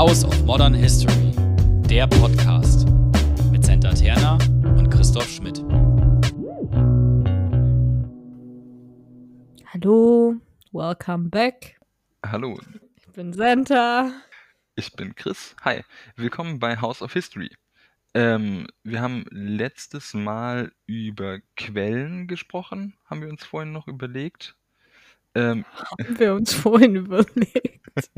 House of Modern History, der Podcast mit Senta Terna und Christoph Schmidt. Hallo, welcome back. Hallo, Ich bin Senta. ich bin Chris. Hi, willkommen bei House of History. Wir haben letztes Mal über Quellen gesprochen, haben wir uns vorhin noch überlegt. Haben wir uns vorhin überlegt.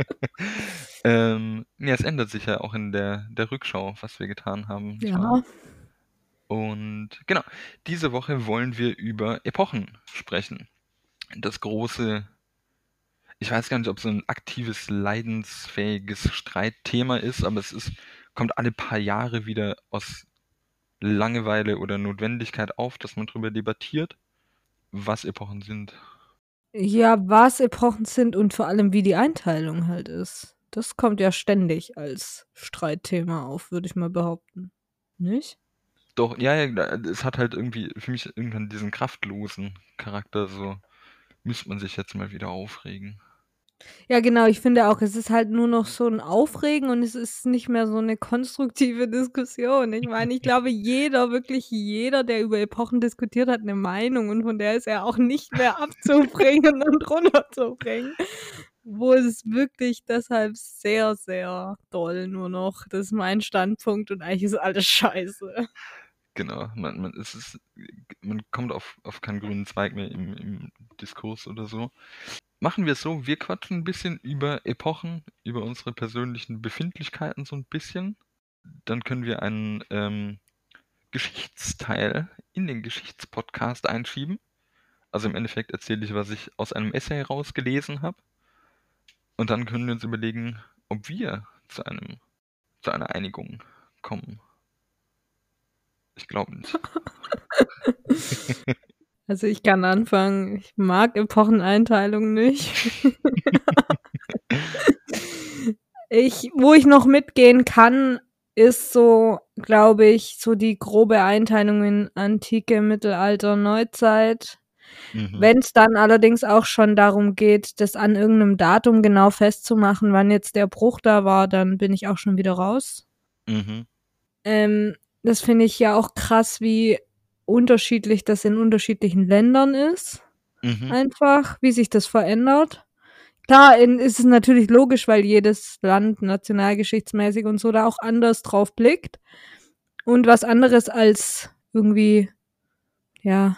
Ja, es ändert sich ja auch in der Rückschau, was wir getan haben. nicht wahr? Ja, Und genau, diese Woche wollen wir über Epochen sprechen. Das große, ich weiß gar nicht, ob es so ein aktives, leidensfähiges Streitthema ist, aber kommt alle paar Jahre wieder aus Langeweile oder Notwendigkeit auf, dass man darüber debattiert, was Epochen sind. ja, was Epochen sind und vor allem, wie die Einteilung halt ist. Das kommt ja ständig als Streitthema auf, würde ich mal behaupten. Nicht? Doch, ja, es hat halt irgendwie für mich irgendwann diesen kraftlosen Charakter, so müsste man sich jetzt mal wieder aufregen. Ja, genau, ich finde auch, es ist halt nur noch so ein Aufregen und es ist nicht mehr so eine konstruktive Diskussion. Ich meine, ich glaube, wirklich jeder, der über Epochen diskutiert, hat eine Meinung und von der ist er auch nicht mehr abzubringen und runterzubringen. Wo es wirklich deshalb sehr, sehr doll nur noch, das ist mein Standpunkt und eigentlich ist alles scheiße. Genau, man kommt auf keinen grünen Zweig mehr im Diskurs oder so. Machen wir es so, wir quatschen ein bisschen über Epochen, über unsere persönlichen Befindlichkeiten so ein bisschen. Dann können wir einen Geschichtsteil in den Geschichtspodcast einschieben. Also im Endeffekt erzähle ich, was ich aus einem Essay rausgelesen habe. Und dann können wir uns überlegen, ob wir zu einer Einigung kommen. Ich glaube nicht. Also ich kann anfangen, ich mag Epocheneinteilung nicht. Wo ich noch mitgehen kann, ist so, glaube ich, so die grobe Einteilung in Antike, Mittelalter, Neuzeit. Mhm. Wenn es dann allerdings auch schon darum geht, das an irgendeinem Datum genau festzumachen, wann jetzt der Bruch da war, dann bin ich auch schon wieder raus. Mhm. Das finde ich ja auch krass, wie unterschiedlich das in unterschiedlichen Ländern ist. Mhm. Einfach, wie sich das verändert. Klar, ist es natürlich logisch, weil jedes Land nationalgeschichtsmäßig und so da auch anders drauf blickt. Und was anderes als irgendwie, ja,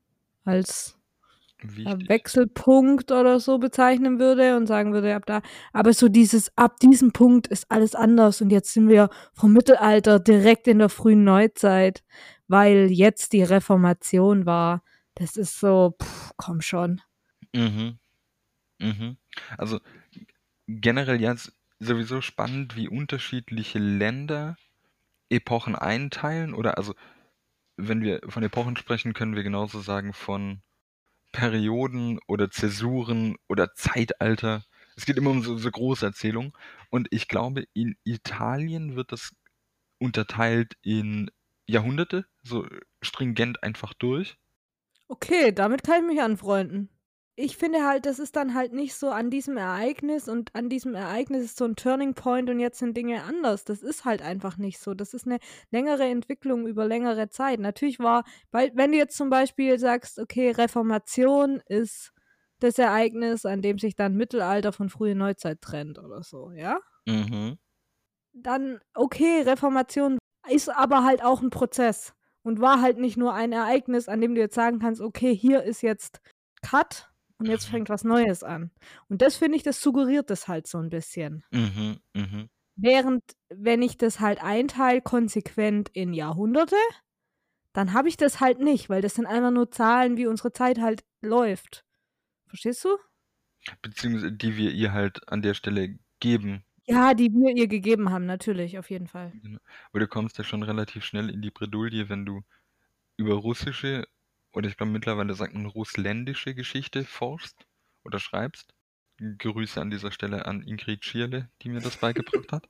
als Wichtig. Wechselpunkt oder so bezeichnen würde und sagen würde, ab da. Aber so ab diesem Punkt ist alles anders und jetzt sind wir vom Mittelalter direkt in der frühen Neuzeit, weil jetzt die Reformation war. Das ist so, komm schon. Mhm. Mhm. Also generell jetzt sowieso spannend, wie unterschiedliche Länder Epochen einteilen. Oder also, wenn wir von Epochen sprechen, können wir genauso sagen von Perioden oder Zäsuren oder Zeitalter. Es geht immer um so Großerzählungen. Und ich glaube, in Italien wird das unterteilt in Jahrhunderte, so stringent einfach durch. Okay, damit kann ich mich anfreunden. Ich finde halt, das ist dann halt nicht so an diesem Ereignis und an diesem Ereignis ist so ein Turning Point und jetzt sind Dinge anders. Das ist halt einfach nicht so. Das ist eine längere Entwicklung über längere Zeit. Natürlich weil wenn du jetzt zum Beispiel sagst, okay, Reformation ist das Ereignis, an dem sich dann Mittelalter von frühe Neuzeit trennt oder so, ja? Mhm. Dann, okay, Reformation ist aber halt auch ein Prozess und war halt nicht nur ein Ereignis, an dem du jetzt sagen kannst, okay, hier ist jetzt Cut und jetzt fängt was Neues an. Und das finde ich, das suggeriert das halt so ein bisschen. Mhm. Mhm. Während, wenn ich das halt einteile konsequent in Jahrhunderte, dann habe ich das halt nicht, weil das sind einfach nur Zahlen, wie unsere Zeit halt läuft. Verstehst du? Beziehungsweise die wir ihr halt an der Stelle geben. Ja, die wir ihr gegeben haben, natürlich, auf jeden Fall. Genau. Aber du kommst ja schon relativ schnell in die Bredouille, wenn du über russische oder ich glaube mittlerweile sagt man russländische Geschichte forschst oder schreibst. Grüße an dieser Stelle an Ingrid Schierle, die mir das beigebracht hat.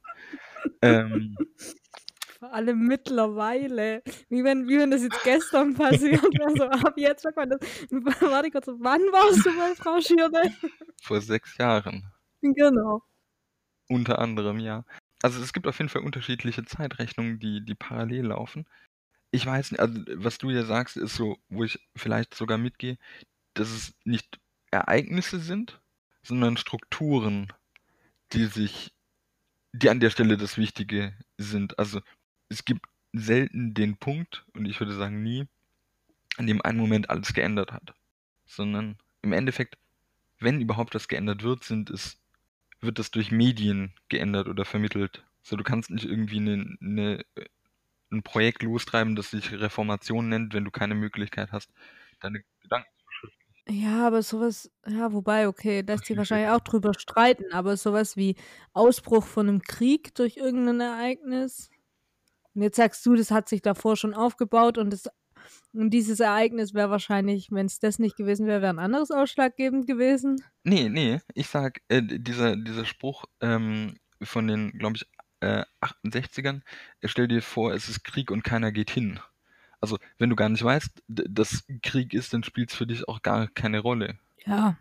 Vor allem mittlerweile. Wie wenn das jetzt gestern passiert wäre. So, ab jetzt, sag mal, warte kurz, wann warst du bei Frau Schierle? Vor 6 Jahren. Genau. Unter anderem, ja. Also es gibt auf jeden Fall unterschiedliche Zeitrechnungen, die parallel laufen. Ich weiß nicht, also was du ja sagst, ist so, wo ich vielleicht sogar mitgehe, dass es nicht Ereignisse sind, sondern Strukturen, die sich, die an der Stelle das Wichtige sind. Also es gibt selten den Punkt, und ich würde sagen nie, an dem ein Moment alles geändert hat. Sondern im Endeffekt, wenn überhaupt das geändert wird, wird das durch Medien geändert oder vermittelt. So, du kannst nicht irgendwie ein Projekt lostreiben, das sich Reformation nennt, wenn du keine Möglichkeit hast, deine Gedanken Ja, aber sowas, ja, wobei, okay, zu lässt sich wahrscheinlich vervielfältigen. auch drüber streiten, aber sowas wie Ausbruch von einem Krieg durch irgendein Ereignis. Und jetzt sagst du, das hat sich davor schon aufgebaut und dieses Ereignis wäre wahrscheinlich, wenn es das nicht gewesen wäre, wäre ein anderes ausschlaggebend gewesen. Nee, ich sag, dieser Spruch von den, glaube ich, 68ern, stell dir vor, es ist Krieg und keiner geht hin. Also, wenn du gar nicht weißt, dass Krieg ist, dann spielt es für dich auch gar keine Rolle. Ja.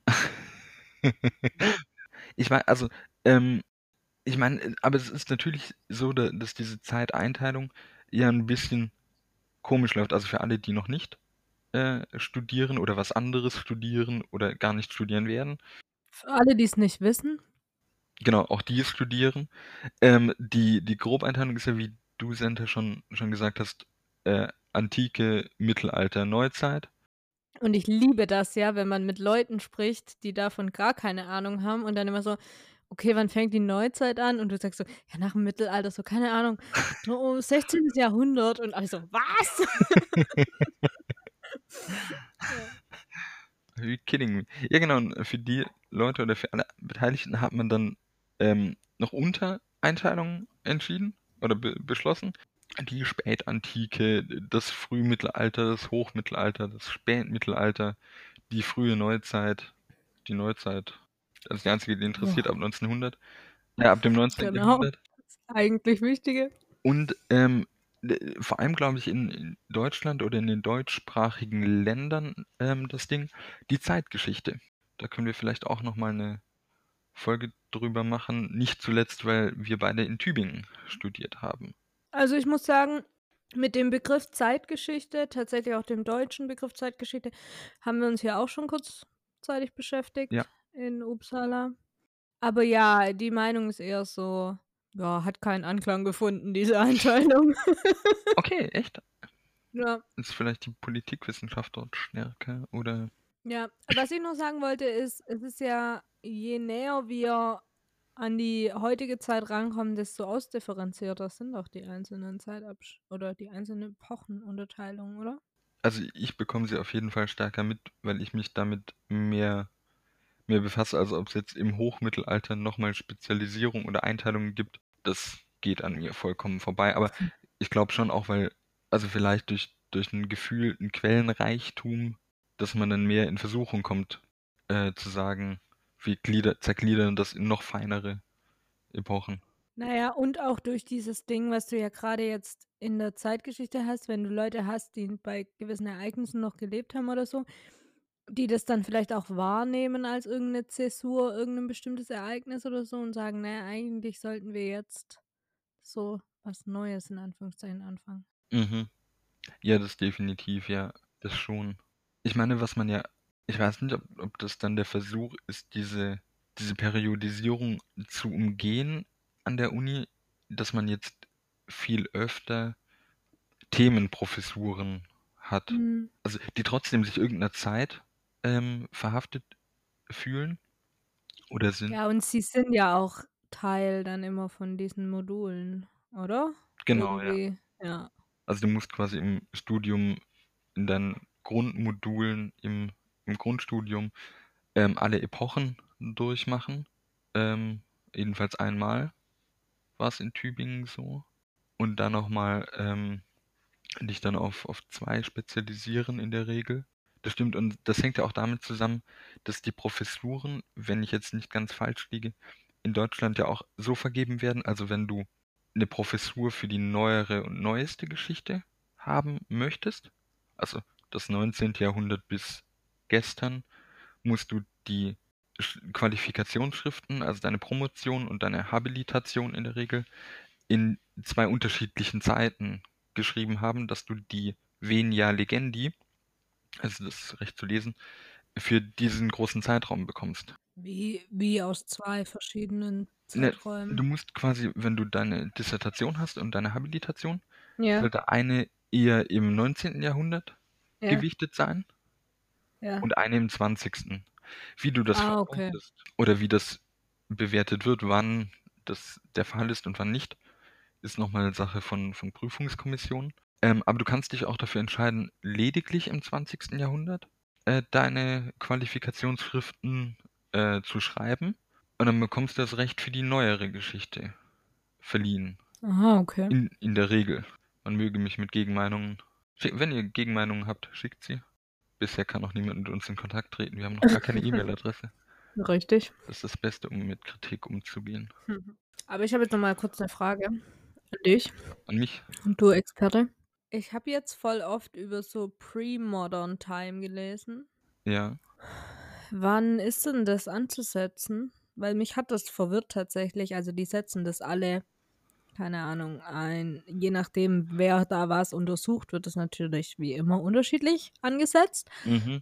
Ich weiß, also, ähm, ich meine, aber es ist natürlich so, dass diese Zeiteinteilung ja ein bisschen komisch läuft. Also für alle, die noch nicht studieren oder was anderes studieren oder gar nicht studieren werden. Für alle, die es nicht wissen. Genau, auch die studieren. Die Grobeinteilung ist ja, wie du, Senta, schon gesagt hast, Antike, Mittelalter, Neuzeit. Und ich liebe das ja, wenn man mit Leuten spricht, die davon gar keine Ahnung haben und dann immer so: „Okay, wann fängt die Neuzeit an?“ Und du sagst so: „Ja, nach dem Mittelalter, so, keine Ahnung, so 16. Jahrhundert.“ Und alle so: „Was?“ Ja. Are you kidding me? Ja, genau, und für die Leute oder für alle Beteiligten hat man dann noch Untereinteilungen entschieden oder beschlossen. Die Spätantike, das Frühmittelalter, das Hochmittelalter, das Spätmittelalter, die frühe Neuzeit, die Neuzeit. Das ist die einzige, die interessiert, Ja, ab 1900. Ja, ab dem 19. genau. Jahrhundert. Das eigentlich Wichtige. Und vor allem, glaube ich, in Deutschland oder in den deutschsprachigen Ländern das Ding, die Zeitgeschichte. Da können wir vielleicht auch nochmal eine Folge drüber machen. Nicht zuletzt, weil wir beide in Tübingen studiert haben. Also, ich muss sagen, mit dem Begriff Zeitgeschichte, tatsächlich auch dem deutschen Begriff Zeitgeschichte, haben wir uns ja auch schon kurzzeitig Ja. beschäftigt in Uppsala. Aber ja, die Meinung ist eher so, ja, hat keinen Anklang gefunden, diese Einteilung. Okay, echt? Ja, Ist vielleicht die Politikwissenschaft dort stärker oder? ja. Was ich noch sagen wollte, ist, es ist ja, je näher wir an die heutige Zeit rankommen, desto ausdifferenzierter sind auch die einzelnen Zeitabsch oder die einzelnen Epochenunterteilungen, oder? Also ich bekomme sie auf jeden Fall stärker mit, weil ich mich damit mehr befasse. Also ob es jetzt im Hochmittelalter nochmal Spezialisierung oder Einteilungen gibt, das geht an mir vollkommen vorbei. Aber ich glaube schon auch, weil, also vielleicht durch einen gefühlten Quellenreichtum, dass man dann mehr in Versuchung kommt, zu sagen, zergliedern das in noch feinere Epochen. Na ja, und auch durch dieses Ding, was du ja grade jetzt in der Zeitgeschichte hast, wenn du Leute hast, die bei gewissen Ereignissen noch gelebt haben oder so, die das dann vielleicht auch wahrnehmen als irgend 'ne Zäsur, irgend 'n bestimmtes Ereignis oder so und sagen: „Na ja, eigentlich sollten wir jetzt so was Neues in Anführungszeichen anfangen.“ Mhm. Ja, das definitiv, ja, das schon. Ich meine, ich weiß nicht, ob das dann der Versuch ist, diese Periodisierung zu umgehen an der Uni, dass man jetzt viel öfter Themenprofessuren hat. Mhm. Also, die trotzdem sich irgendeiner Zeit verhaftet fühlen oder sind. Ja, und sie sind ja auch Teil dann immer von diesen Modulen, oder? Genau, ja. Irgendwie, ja. Also du musst quasi im Studium, in deinen Grundmodulen im Grundstudium alle Epochen durchmachen. Jedenfalls einmal war es in Tübingen so. Und dann nochmal dich dann auf zwei spezialisieren in der Regel. Das stimmt, und das hängt ja auch damit zusammen, dass die Professuren, wenn ich jetzt nicht ganz falsch liege, in Deutschland ja auch so vergeben werden. Also wenn du eine Professur für die neuere und neueste Geschichte haben möchtest, also das 19. Jahrhundert bis gestern, musst du die Qualifikationsschriften, also deine Promotion und deine Habilitation in der Regel, in 2 unterschiedlichen Zeiten geschrieben haben, dass du die Venia Legendi, also das Recht zu lesen, für diesen großen Zeitraum bekommst. Wie aus 2 verschiedenen Ne, du Zeiträumen? musst quasi, wenn du deine Dissertation hast und deine Habilitation, Ja, sollte eine eher im 19. Jahrhundert ja, gewichtet sein ja. und eine im 20. Wie du das Okay. verortest oder wie das bewertet wird, wann das der Fall ist und wann nicht, ist nochmal Sache von Prüfungskommissionen. Aber du kannst dich auch dafür entscheiden, lediglich im 20. Jahrhundert deine Qualifikationsschriften zu schreiben. Und dann bekommst du das Recht für die neuere Geschichte verliehen. Aha, okay. In der Regel. Man möge mich mit Gegenmeinungen. Wenn ihr Gegenmeinungen habt, schickt sie. Bisher kann noch niemand mit uns in Kontakt treten. Wir haben noch gar keine E-Mail-Adresse. Richtig. Das ist das Beste, um mit Kritik umzugehen. Aber ich habe jetzt noch mal kurz eine Frage an dich An mich? und du Experte. Ich habe jetzt voll oft über so Pre-Modern Time gelesen. Ja. Wann ist denn das anzusetzen? Weil mich hat das verwirrt tatsächlich. Also die setzen das alle, keine Ahnung, ein. Je nachdem, wer da was untersucht, wird das natürlich wie immer unterschiedlich angesetzt. Mhm.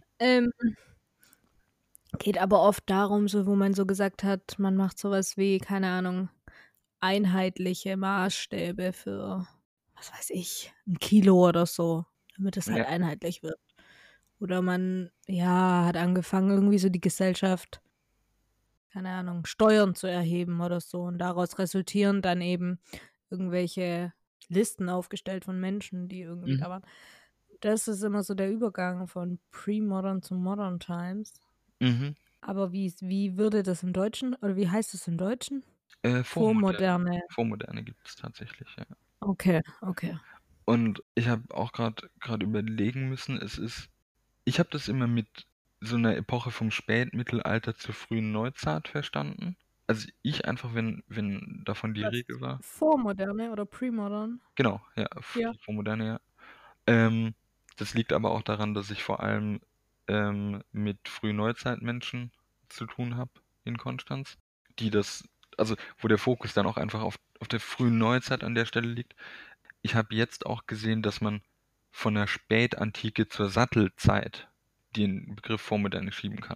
Geht aber oft darum, so, wo man so gesagt hat, man macht sowas wie, keine Ahnung, einheitliche Maßstäbe für, was weiß ich, 1 Kilo oder so, damit es halt Ja. einheitlich wird. Oder man, ja, hat angefangen, irgendwie so die Gesellschaft, keine Ahnung, Steuern zu erheben oder so. Und daraus resultieren dann eben irgendwelche Listen aufgestellt von Menschen, die irgendwie da Mhm. waren. Das ist immer so der Übergang von Pre-Modern zu Modern Times. Mhm. Aber wie würde das im Deutschen, oder wie heißt es im Deutschen? Vormoderne. Vormoderne. Vormoderne gibt es tatsächlich, ja. Okay, okay. Und ich habe auch gerade überlegen müssen, ich habe das immer mit so einer Epoche vom Spätmittelalter zur frühen Neuzeit verstanden. Also ich einfach, wenn davon die Was? Rede war. Vormoderne oder Pre-Modern? Genau, ja, Ja. die Vormoderne, ja. Ähm, Das liegt aber auch daran, dass ich vor allem mit Frühneuzeitmenschen zu tun habe in Konstanz, die also wo der Fokus dann auch einfach auf der frühen Neuzeit an der Stelle liegt. Ich habe jetzt auch gesehen, dass man von der Spätantike zur Sattelzeit den Begriff Vormoderne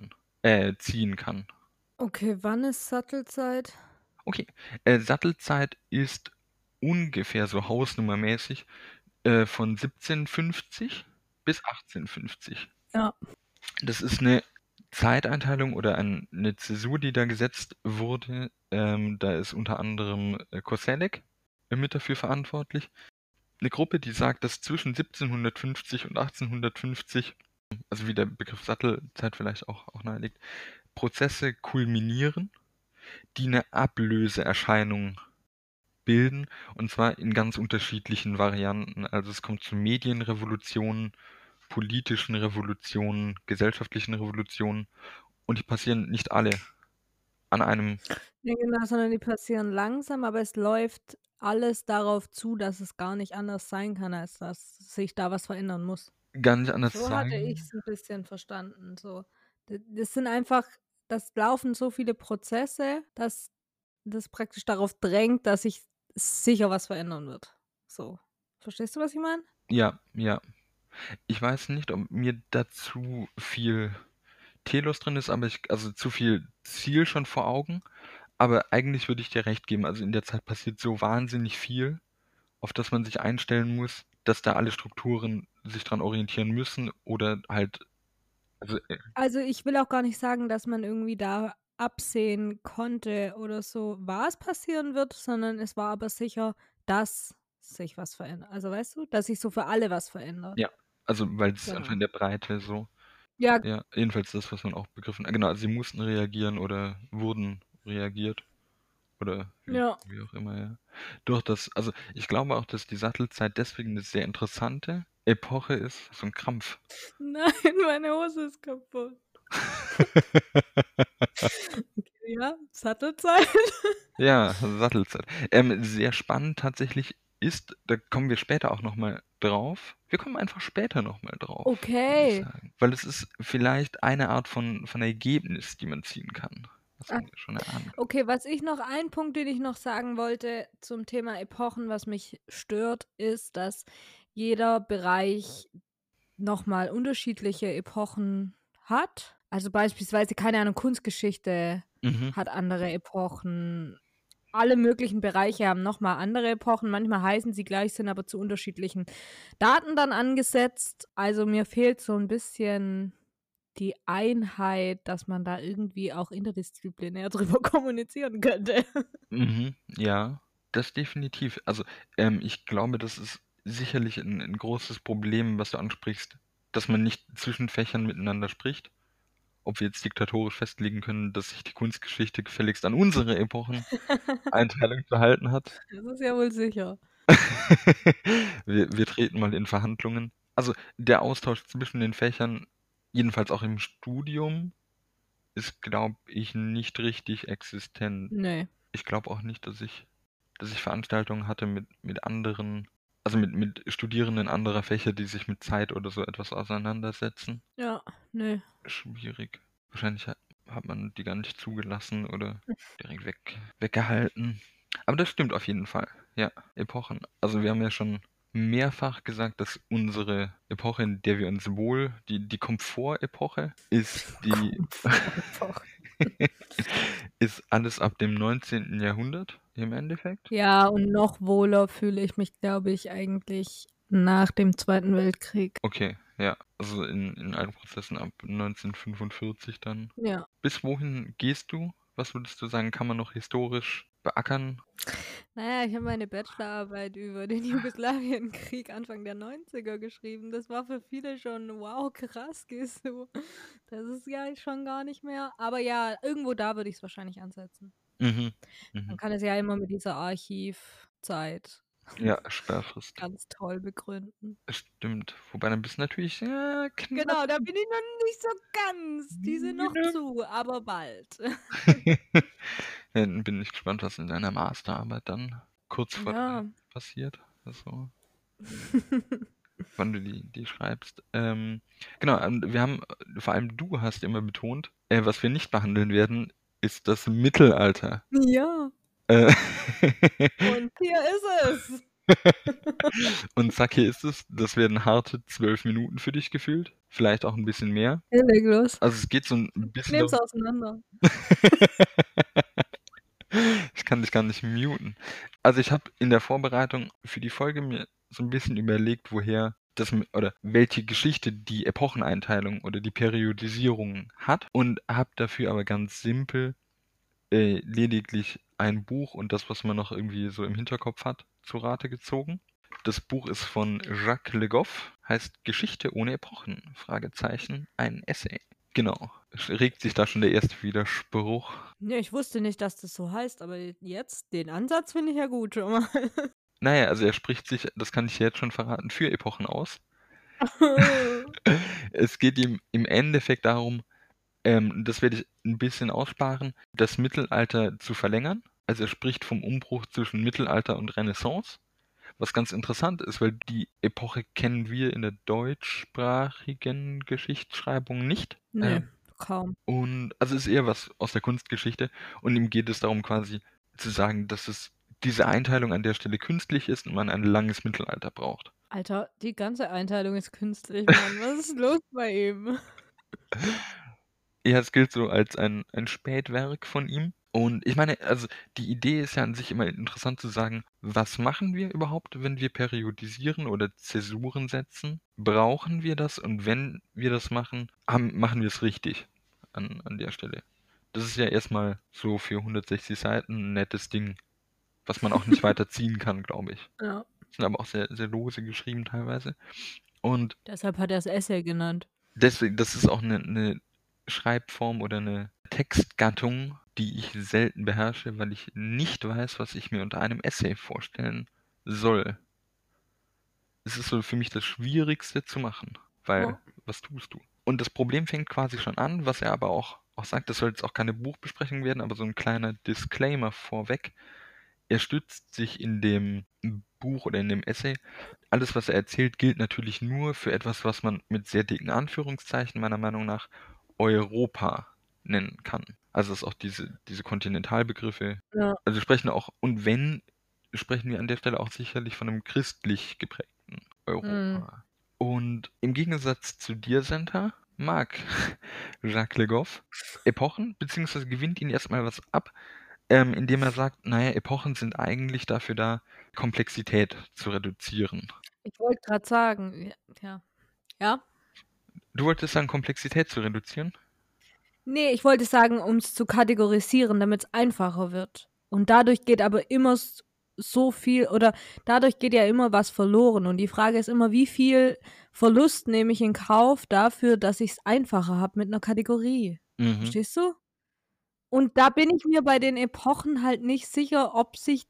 ziehen kann. Okay, wann ist Sattelzeit? Okay, Sattelzeit ist ungefähr so hausnummermäßig von 1750 bis 1850. Ja. Das ist eine Zeiteinteilung oder eine Zäsur, die da gesetzt wurde. Da ist unter anderem Koselleck mit dafür verantwortlich. Eine Gruppe, die sagt, dass zwischen 1750 und 1850, also wie der Begriff Sattelzeit vielleicht auch naheliegt, Prozesse kulminieren, die eine Ablöseerscheinung bilden, und zwar in ganz unterschiedlichen Varianten. Also es kommt zu Medienrevolutionen, politischen Revolutionen, gesellschaftlichen Revolutionen, und die passieren nicht alle an einem. Ja, genau, sondern die passieren langsam, aber es läuft alles darauf zu, dass es gar nicht anders sein kann, als dass sich da was verändern muss. Gar nicht anders So hatte sein. ich's 'n bisschen verstanden, so. Das sind einfach, das laufen so viele Prozesse, dass das praktisch darauf drängt, dass sich sicher was verändern wird. So. Verstehst du, was ich meine? Ja, ja. Ich weiß nicht, ob mir dazu viel Telos drin ist, aber also zu viel Ziel schon vor Augen. Aber eigentlich würde ich dir recht geben. Also in der Zeit passiert so wahnsinnig viel, auf das man sich einstellen muss, dass da alle Strukturen sich dran orientieren müssen oder halt, also Also, ich will auch gar nicht sagen, dass man irgendwie da absehen konnte oder so, was passieren wird, sondern es war aber sicher, dass sich was verändert. Also, weißt du, dass sich so für alle was verändert. ja, also weil es einfach Genau. in der Breite so, Ja, ja, jedenfalls das, was man auch begriffen hat. Genau, also sie mussten reagieren oder wurden reagiert oder ja. wie auch immer, ja. Also ich glaube auch, dass die Sattelzeit deswegen eine sehr interessante Epoche ist, so ein Krampf. Nein, meine Hose ist kaputt. Okay, ja, Sattelzeit. Ja, Sattelzeit. Sehr spannend tatsächlich ist, da kommen wir später auch noch mal drauf. Wir kommen einfach später nochmal drauf, würde ich Okay. sagen. Weil es ist vielleicht eine Art von Ergebnis, die man ziehen kann, was man ja schon erahnen kann. Okay, ein Punkt, den ich noch sagen wollte zum Thema Epochen, was mich stört, ist, dass jeder Bereich nochmal unterschiedliche Epochen hat. Also beispielsweise, keine Ahnung, Kunstgeschichte Mhm. hat andere Epochen. Alle möglichen Bereiche haben nochmal andere Epochen. Manchmal heißen sie gleich, sind aber zu unterschiedlichen Daten dann angesetzt. Also mir fehlt so ein bisschen die Einheit, dass man da irgendwie auch interdisziplinär drüber kommunizieren könnte. Mhm. Ja, das definitiv. Also, ich glaube, das ist sicherlich ein großes Problem, was du ansprichst, dass man nicht zwischen Fächern miteinander spricht. Ob wir jetzt diktatorisch festlegen können, dass sich die Kunstgeschichte gefälligst an unsere Epocheneinteilung gehalten hat. Das ist ja wohl sicher. Wir treten mal in Verhandlungen. Also, der Austausch zwischen den Fächern, jedenfalls auch im Studium, ist, glaube ich, nicht richtig existent. Ne. Ich glaube auch nicht, dass ich Veranstaltungen hatte mit anderen, also mit Studierenden anderer Fächer, die sich mit Zeit oder so etwas auseinandersetzen. Ja, ne. Schwierig. Wahrscheinlich hat man die gar nicht zugelassen oder direkt weggehalten. Aber das stimmt auf jeden Fall. Ja, Epochen. Also wir haben ja schon mehrfach gesagt, dass unsere Epoche, in der wir uns wohl, die Komfort-Epoche, ist Komfortepoche. ist alles ab dem 19. Jahrhundert im Endeffekt. Ja, und noch wohler fühle ich mich, glaube ich, eigentlich nach dem Zweiten Weltkrieg. Okay, ja. Also in allen Prozessen ab 1945 dann. Ja. Bis wohin gehst du? Was würdest du sagen, kann man noch historisch beackern? Naja, ich habe meine Bachelorarbeit über den Jugoslawienkrieg Anfang der 90er geschrieben. Das war für viele schon, wow, krass, gehst du. Das ist ja schon gar nicht mehr. Aber ja, irgendwo da würde ich es wahrscheinlich ansetzen. Mhm. Man Mhm. kann es ja immer mit dieser Archivzeit Ja, Sperrfrist. ganz toll begründen. Stimmt. Wobei dann bist du natürlich knapp. Genau, da bin ich noch nicht so ganz. Die sind noch Genau. zu, aber bald. Ja, dann bin ich gespannt, was in deiner Masterarbeit dann kurz vor Ja. passiert. Also, wann du die schreibst. Genau, wir haben, vor allem du hast immer betont, was wir nicht behandeln werden, ist das Mittelalter. Ja, Äh, und hier ist es. Und zack, hier ist es. Das werden harte 12 Minuten für dich gefühlt. Vielleicht auch ein bisschen mehr. Ja, leg los. Also es geht so ein Ich bisschen nehm's darum. auseinander. Ich kann dich gar nicht muten. Also ich habe in der Vorbereitung für die Folge mir so ein bisschen überlegt, woher das oder welche Geschichte die Epocheneinteilung oder die Periodisierung hat und habe dafür aber ganz simpel lediglich ein Buch und das, was man noch irgendwie so im Hinterkopf hat, zu Rate gezogen. Das Buch ist von Jacques Le Goff, heißt Geschichte ohne Epochen, Fragezeichen, ein Essay. Genau, regt sich da schon der erste Widerspruch. Ja, ich wusste nicht, dass das so heißt, aber jetzt, den Ansatz finde ich ja gut schon mal. Naja, also er spricht sich, das kann ich jetzt schon verraten, für Epochen aus. Es geht ihm im Endeffekt darum, das werde ich ein bisschen aussparen, das Mittelalter zu verlängern. Also er spricht vom Umbruch zwischen Mittelalter und Renaissance. Was ganz interessant ist, weil die Epoche kennen wir in der deutschsprachigen Geschichtsschreibung nicht. Nee, kaum. Und also ist eher was aus der Kunstgeschichte. Und ihm geht es darum quasi zu sagen, dass es diese Einteilung an der Stelle künstlich ist und man ein langes Mittelalter braucht. Alter, die ganze Einteilung ist künstlich, Mann. Was ist los bei ihm? Ja, es gilt so als ein Spätwerk von ihm. Und ich meine, also die Idee ist ja an sich immer interessant zu sagen, was machen wir überhaupt, wenn wir periodisieren oder Zäsuren setzen? Brauchen wir das? Und wenn wir das machen, machen wir es richtig an der Stelle. Das ist ja erstmal so für 160 Seiten ein nettes Ding, was man auch nicht weiter ziehen kann, glaube ich. Ja. Sind aber auch sehr, sehr lose geschrieben teilweise. Und Deshalb hat er es Essay genannt. deswegen, das ist auch eine Schreibform oder eine Textgattung, die ich selten beherrsche, weil ich nicht weiß, was ich mir unter einem Essay vorstellen soll. Es ist so für mich das Schwierigste zu machen, weil Ja. was tust du? Und das Problem fängt quasi schon an, was er aber auch sagt, das soll jetzt auch keine Buchbesprechung werden, aber so ein kleiner Disclaimer vorweg. Er stützt sich in dem Buch oder in dem Essay, alles, was er erzählt, gilt natürlich nur für etwas, was man mit sehr dicken Anführungszeichen meiner Meinung nach Europa nennen kann. Also dass auch diese Kontinentalbegriffe, Ja. also sprechen wir an der Stelle auch sicherlich von einem christlich geprägten Europa. Und im Gegensatz zu dir, Senta, mag Jacques Le Goff Epochen, beziehungsweise gewinnt ihn erstmal was ab, indem er sagt, naja, Epochen sind eigentlich dafür da, Komplexität zu reduzieren. Ich wollte gerade sagen, ja. Ja? Du wolltest sagen, Komplexität zu reduzieren? Nee, ich wollte sagen, um es zu kategorisieren, damit es einfacher wird. Und dadurch geht aber immer so viel, oder dadurch geht ja immer was verloren. Und die Frage ist immer, wie viel Verlust nehme ich in Kauf dafür, dass ich es einfacher habe mit einer Kategorie. Mhm. Verstehst du? Und da bin ich mir bei den Epochen halt nicht sicher, ob sich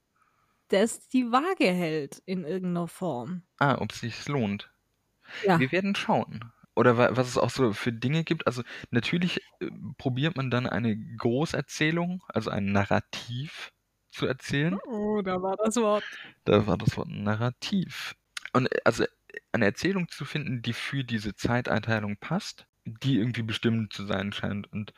das die Waage hält in irgendeiner Form. Ob es sich lohnt. Ja. Wir werden schauen. Oder was es auch so für Dinge gibt. Also natürlich probiert man dann eine Großerzählung, also ein Narrativ zu erzählen. Oh, da war das Wort. Da war das Wort Narrativ. Und also eine Erzählung zu finden, die für diese Zeiteinteilung passt, die irgendwie bestimmend zu sein scheint. Und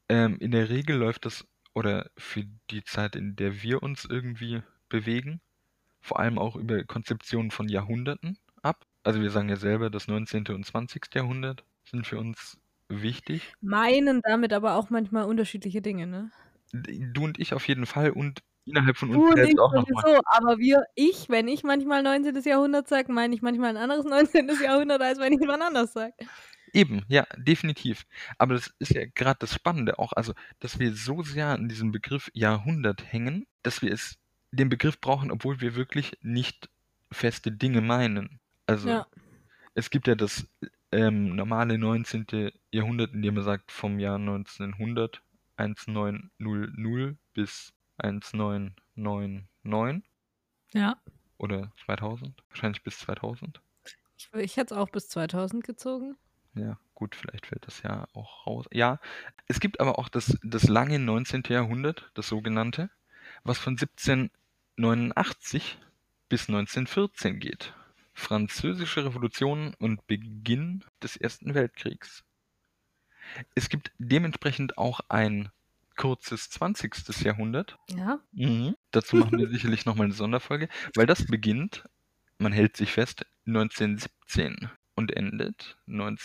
in der Regel läuft das, oder für die Zeit, in der wir uns irgendwie bewegen, vor allem auch über Konzeptionen von Jahrhunderten ab. Also wir sagen ja selber, das 19. und 20. Jahrhundert sind für uns wichtig. Meinen damit aber auch manchmal unterschiedliche Dinge, ne? Du und ich auf jeden Fall und innerhalb von Du uns und selbst ich auch nochmal. sowieso, aber wenn ich manchmal 19. Jahrhundert sage, meine ich manchmal ein anderes 19. Jahrhundert, als wenn ich jemand anders sage. Eben, ja, definitiv. Aber das ist ja gerade das Spannende auch, also, dass wir so sehr an diesem Begriff Jahrhundert hängen, dass wir den Begriff brauchen, obwohl wir wirklich nicht feste Dinge meinen. Also, Ja. es gibt ja das normale 19. Jahrhundert, in dem man sagt, vom Jahr 1900, 1900 bis 1999 Ja. oder 2000, wahrscheinlich bis 2000. Ich hätte es auch bis 2000 gezogen. Ja, gut, vielleicht fällt das ja auch raus. Ja, es gibt aber auch das lange 19. Jahrhundert, das sogenannte, was von 1789 bis 1914 geht. Französische Revolution und Beginn des Ersten Weltkriegs. Es gibt dementsprechend auch ein kurzes 20. Jahrhundert. Ja. Dazu machen wir sicherlich nochmal eine Sonderfolge, weil das beginnt, man hält sich fest, 1917 und endet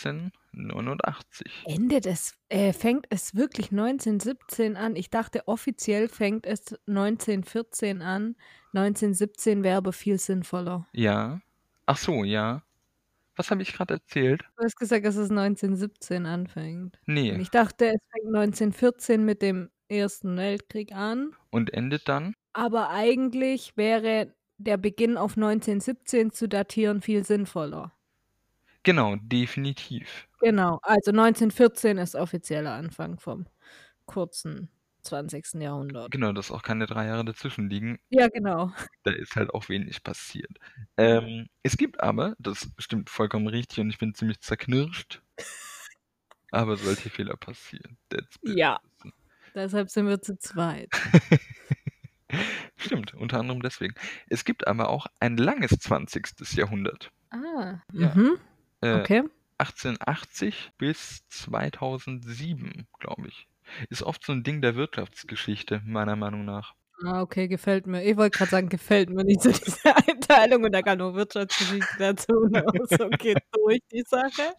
1989. Fängt es wirklich 1917 an? Ich dachte, offiziell fängt es 1914 an. 1917 wäre aber viel sinnvoller. Ja. Ach so, ja. Was habe ich gerade erzählt? Du hast gesagt, dass es 1917 anfängt. Und Nee. ich dachte, es fängt 1914 mit dem Ersten Weltkrieg an. Und endet dann? Aber eigentlich wäre der Beginn auf 1917 zu datieren viel sinnvoller. Genau, definitiv. Genau, also 1914 ist offizieller Anfang vom kurzen 20. Jahrhundert. Genau, dass auch keine 3 Jahre dazwischen liegen. Ja, genau. Da ist halt auch wenig passiert. Es gibt aber, das stimmt vollkommen richtig und ich bin ziemlich zerknirscht, aber solche Fehler passieren. Ja. Deshalb sind wir zu zweit. Stimmt, unter anderem deswegen. Es gibt aber auch ein langes 20. Jahrhundert. Ja. Okay. 1880 bis 2007, glaube ich. Ist oft so ein Ding der Wirtschaftsgeschichte, meiner Meinung nach. Okay, gefällt mir. Ich wollte gerade sagen, gefällt mir nicht so diese Einteilung und da kann nur Wirtschaftsgeschichte dazu. So geht durch die Sache.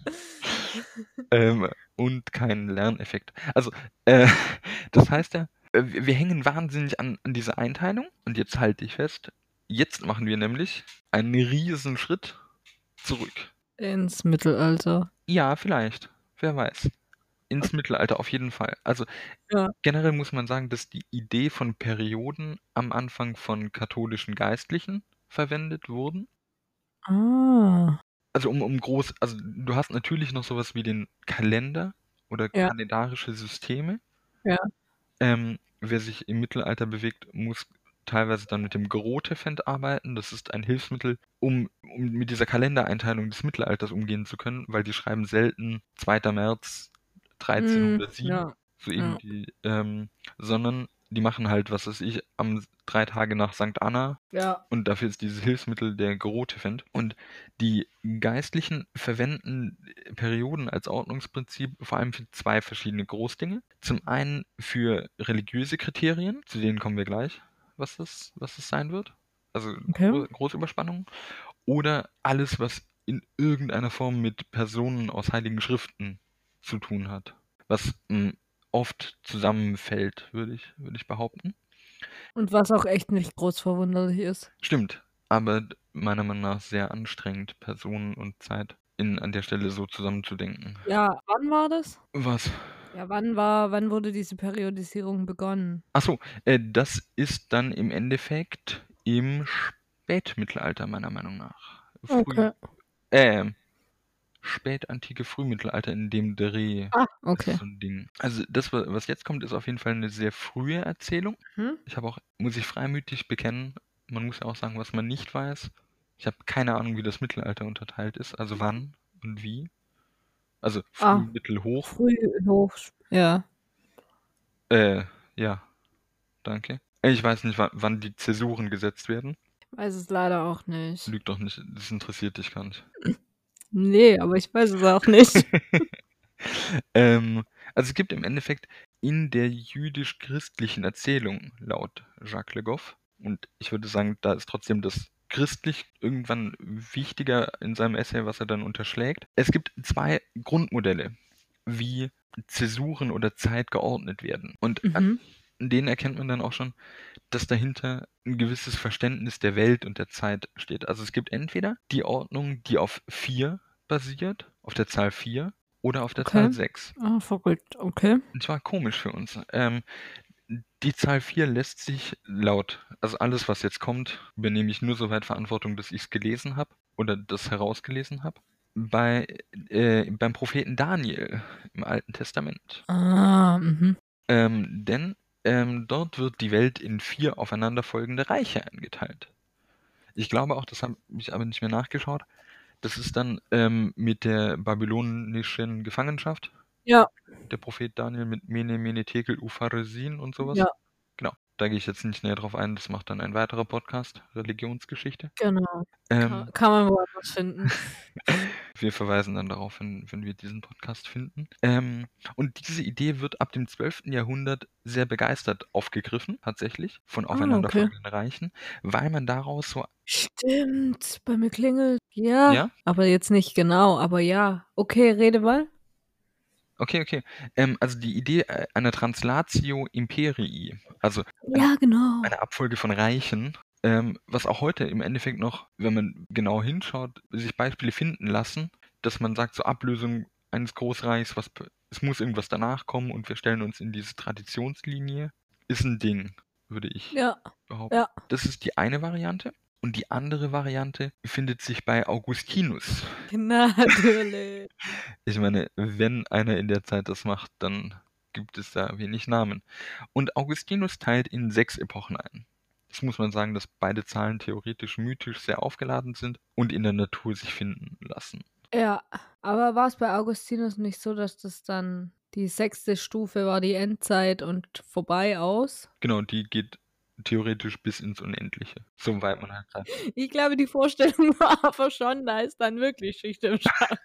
Und kein Lerneffekt. Also, das heißt ja, wir hängen wahnsinnig an dieser Einteilung und jetzt halte ich fest, jetzt machen wir nämlich einen riesen Schritt zurück. Ins Mittelalter. Ja, vielleicht. Wer weiß. Ins Mittelalter auf jeden Fall. Also generell muss man sagen, dass die Idee von Perioden am Anfang von katholischen Geistlichen verwendet wurden. Also also du hast natürlich noch sowas wie den Kalender oder kalendarische Systeme. Ja. Wer sich im Mittelalter bewegt, muss teilweise dann mit dem Grotefend arbeiten. Das ist ein Hilfsmittel, um mit dieser Kalendereinteilung des Mittelalters umgehen zu können, weil die schreiben selten 2. März 1307, so irgendwie, sondern die machen halt, was weiß ich, am 3 Tage nach St. Anna Ja. und dafür ist dieses Hilfsmittel der Gerotefend. Und die Geistlichen verwenden Perioden als Ordnungsprinzip vor allem für 2 verschiedene Großdinge. Zum einen für religiöse Kriterien, zu denen kommen wir gleich, was es sein wird. Also Okay. Großüberspannung. Oder alles, was in irgendeiner Form mit Personen aus heiligen Schriften zu tun hat. Was oft zusammenfällt, würde ich behaupten. Und was auch echt nicht groß verwunderlich ist. Stimmt, aber meiner Meinung nach sehr anstrengend, Personen und Zeit an der Stelle so zusammenzudenken. Ja, wann war das? Was? Ja, wann wurde diese Periodisierung begonnen? Achso, das ist dann im Endeffekt im Spätmittelalter, meiner Meinung nach. Okay. Spätantike Frühmittelalter in dem Dreh. Ah, Das okay. ist so ein Ding. Also das, was jetzt kommt, ist auf jeden Fall eine sehr frühe Erzählung. Mhm. Ich habe auch, muss ich freimütig bekennen, man muss ja auch sagen, was man nicht weiß. Ich habe keine Ahnung, wie das Mittelalter unterteilt ist, also wann und wie. Also früh, mittel, hoch. Früh, hoch, ja. Ja, danke. Ich weiß nicht, wann die Zäsuren gesetzt werden. Ich weiß es leider auch nicht. Lüg doch nicht, das interessiert dich gar nicht. Nee, aber ich weiß es auch nicht. Also es gibt im Endeffekt in der jüdisch-christlichen Erzählung laut Jacques Le Goff, und ich würde sagen, da ist trotzdem das christlich irgendwann wichtiger in seinem Essay, was er dann unterschlägt. Es gibt 2 Grundmodelle, wie Zäsuren oder Zeit geordnet werden. Und an denen erkennt man dann auch schon, dass dahinter ein gewisses Verständnis der Welt und der Zeit steht. Also es gibt entweder die Ordnung, die auf 4 basiert, auf der Zahl 4, oder auf der Zahl 6. Ah, verrückt, okay. Und zwar komisch für uns. Die Zahl 4 lässt sich also alles, was jetzt kommt, übernehme ich nur soweit Verantwortung, dass ich es gelesen habe oder das herausgelesen habe. Beim Propheten Daniel im Alten Testament. Ah, Denn dort wird die Welt in 4 aufeinanderfolgende Reiche eingeteilt. Ich glaube auch, das habe ich aber nicht mehr nachgeschaut, das ist dann mit der babylonischen Gefangenschaft. Ja. Der Prophet Daniel mit Mene, Tekel, Upharsin und sowas. Ja. Genau, da gehe ich jetzt nicht näher drauf ein, das macht dann ein weiterer Podcast, Religionsgeschichte. Genau. Kann man woanders finden. Wir verweisen dann darauf, wenn wir diesen Podcast finden. Und diese Idee wird ab dem 12. Jahrhundert sehr begeistert aufgegriffen, tatsächlich, von aufeinanderfolgenden Reichen, weil man daraus so... Stimmt, bei mir klingelt. Ja, Ja? aber jetzt nicht genau, aber ja. Okay, rede mal. Okay. Also die Idee einer Translatio Imperii, also Ja, genau. eine Abfolge von Reichen, was auch heute im Endeffekt noch, wenn man genau hinschaut, sich Beispiele finden lassen, dass man sagt, zur Ablösung eines Großreichs, es muss irgendwas danach kommen und wir stellen uns in diese Traditionslinie, ist ein Ding, würde ich behaupten. Ja. Das ist die eine Variante. Und die andere Variante findet sich bei Augustinus. Natürlich. Ich meine, wenn einer in der Zeit das macht, dann gibt es da wenig Namen. Und Augustinus teilt in 6 Epochen ein. Das muss man sagen, dass beide Zahlen theoretisch mythisch sehr aufgeladen sind und in der Natur sich finden lassen. Ja, aber war es bei Augustinus nicht so, dass das dann die 6. Stufe war, die Endzeit und vorbei aus? Genau, die geht theoretisch bis ins Unendliche, soweit man halt sagt. Ich glaube, die Vorstellung war aber schon, da ist dann wirklich Schicht im Schacht.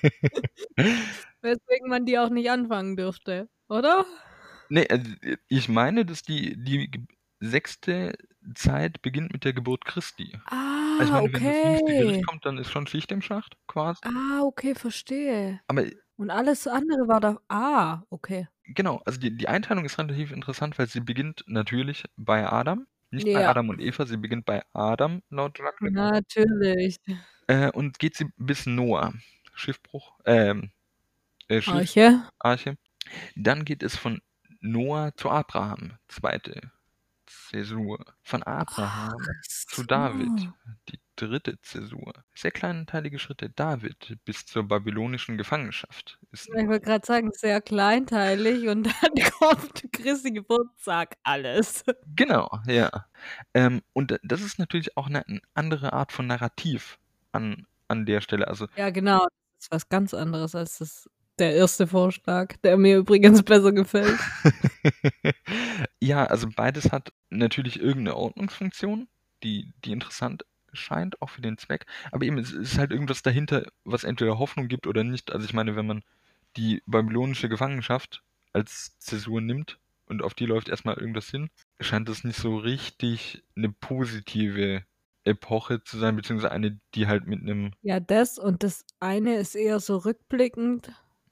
Weswegen man die auch nicht anfangen dürfte, oder? Nee, also ich meine, dass die 6. Zeit beginnt mit der Geburt Christi. Ah, Also ich meine, wenn das jüngste Gericht okay. kommt, dann ist schon Schicht im Schacht, quasi. Ah, okay, verstehe. Aber Und alles andere war da. Ah, okay. genau, also die Einteilung ist relativ interessant, weil sie beginnt natürlich bei Adam. Nicht bei Ja. Adam und Eva, sie beginnt bei Adam, laut Jacques Le Goff. Natürlich. Und geht sie bis Noah. Schiffbruch. Arche. Arche. Dann geht es von Noah zu Abraham. 2. Zäsur. Von Abraham zu David. Die 3. Zäsur. Sehr kleinteilige Schritte. David bis zur babylonischen Gefangenschaft. Ich wollte gerade sagen, sehr kleinteilig und dann kommt Christi Geburtstag, alles. Genau, ja. Und das ist natürlich auch eine andere Art von Narrativ an der Stelle. Also, Ja, genau. Das ist was ganz anderes als der erste Vorschlag, der mir übrigens besser gefällt. Ja, also beides hat natürlich irgendeine Ordnungsfunktion, die interessant scheint, auch für den Zweck. Aber eben, es ist halt irgendwas dahinter, was entweder Hoffnung gibt oder nicht. Also ich meine, wenn man die babylonische Gefangenschaft als Zäsur nimmt und auf die läuft erstmal irgendwas hin, scheint das nicht so richtig eine positive Epoche zu sein, beziehungsweise eine, die halt mit einem Ja, das und das eine ist eher so rückblickend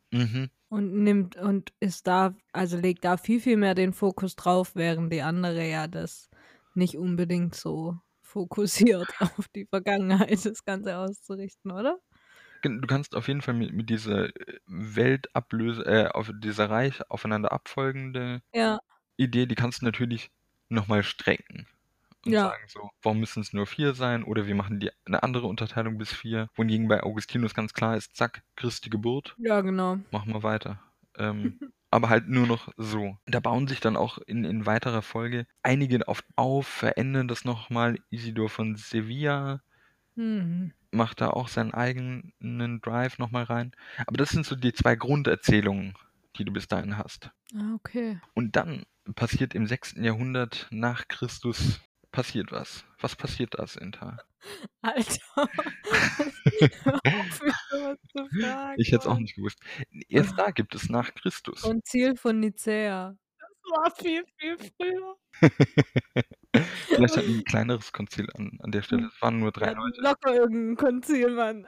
und ist da, also legt da viel, viel mehr den Fokus drauf, während die andere ja das nicht unbedingt so fokussiert auf die Vergangenheit, das Ganze auszurichten, oder? Du kannst auf jeden Fall mit dieser auf dieser reich aufeinander abfolgende Ja, Idee, die kannst du natürlich nochmal strecken und ja, sagen so, warum müssen es nur 4 sein? Oder wir machen eine andere Unterteilung bis 4. Wohingegen bei Augustinus ganz klar ist, zack, Christi Geburt, ja, genau. machen wir weiter. Aber halt nur noch so. Da bauen sich dann auch in weiterer Folge einige auf, verändern das nochmal. Isidor von Sevilla Mhm. macht da auch seinen eigenen Drive nochmal rein. Aber das sind so die 2 Grunderzählungen, die du bis dahin hast. Ah, okay. Und dann passiert im 6. Jahrhundert nach Christus passiert was. Was passiert da, Senta? Alter, hör auf, mich sowas zu fragen, Ich hätte es auch Mann. nicht gewusst. Erst da gibt es nach Christus. Konzil von Nicäa. Das war viel, viel früher. Vielleicht hatten die ein kleineres Konzil an der Stelle. Es waren nur 3 Wir hatten Leute. locker irgendein Konzil, Mann.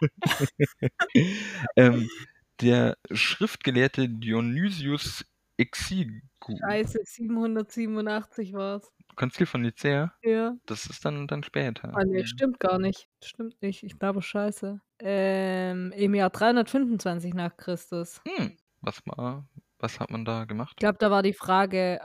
Der Schriftgelehrte Dionysius Exiguus, Scheiße, 787 war's. Konzil von Nicäa, Ja. das ist dann später. Ah, ne, stimmt gar nicht. Stimmt nicht. Ich glaube, scheiße. Im Jahr 325 nach Christus. Was hat man da Ich gemacht? glaube, da war die Frage,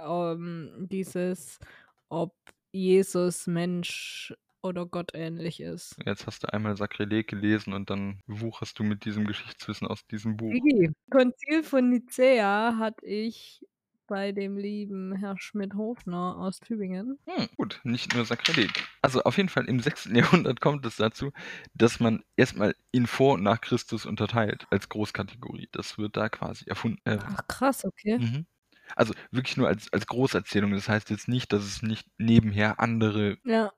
ob Jesus Mensch oder Gott ähnlich ist. Jetzt hast du einmal Sakrileg gelesen und dann wucherst du mit diesem Geschichtswissen aus diesem Buch. Digi, Konzil von Nicäa hatte ich bei dem lieben Herr Schmidt-Hofner aus Tübingen. Gut, nicht nur Sakrileg. Also auf jeden Fall im 6. Jahrhundert kommt es dazu, dass man erstmal in vor und nach Christus unterteilt als Großkategorie. Das wird da quasi erfunden. Ach krass, okay. Mhm. Also wirklich nur als Großerzählung. Das heißt jetzt nicht, dass es nicht nebenher andere Ja.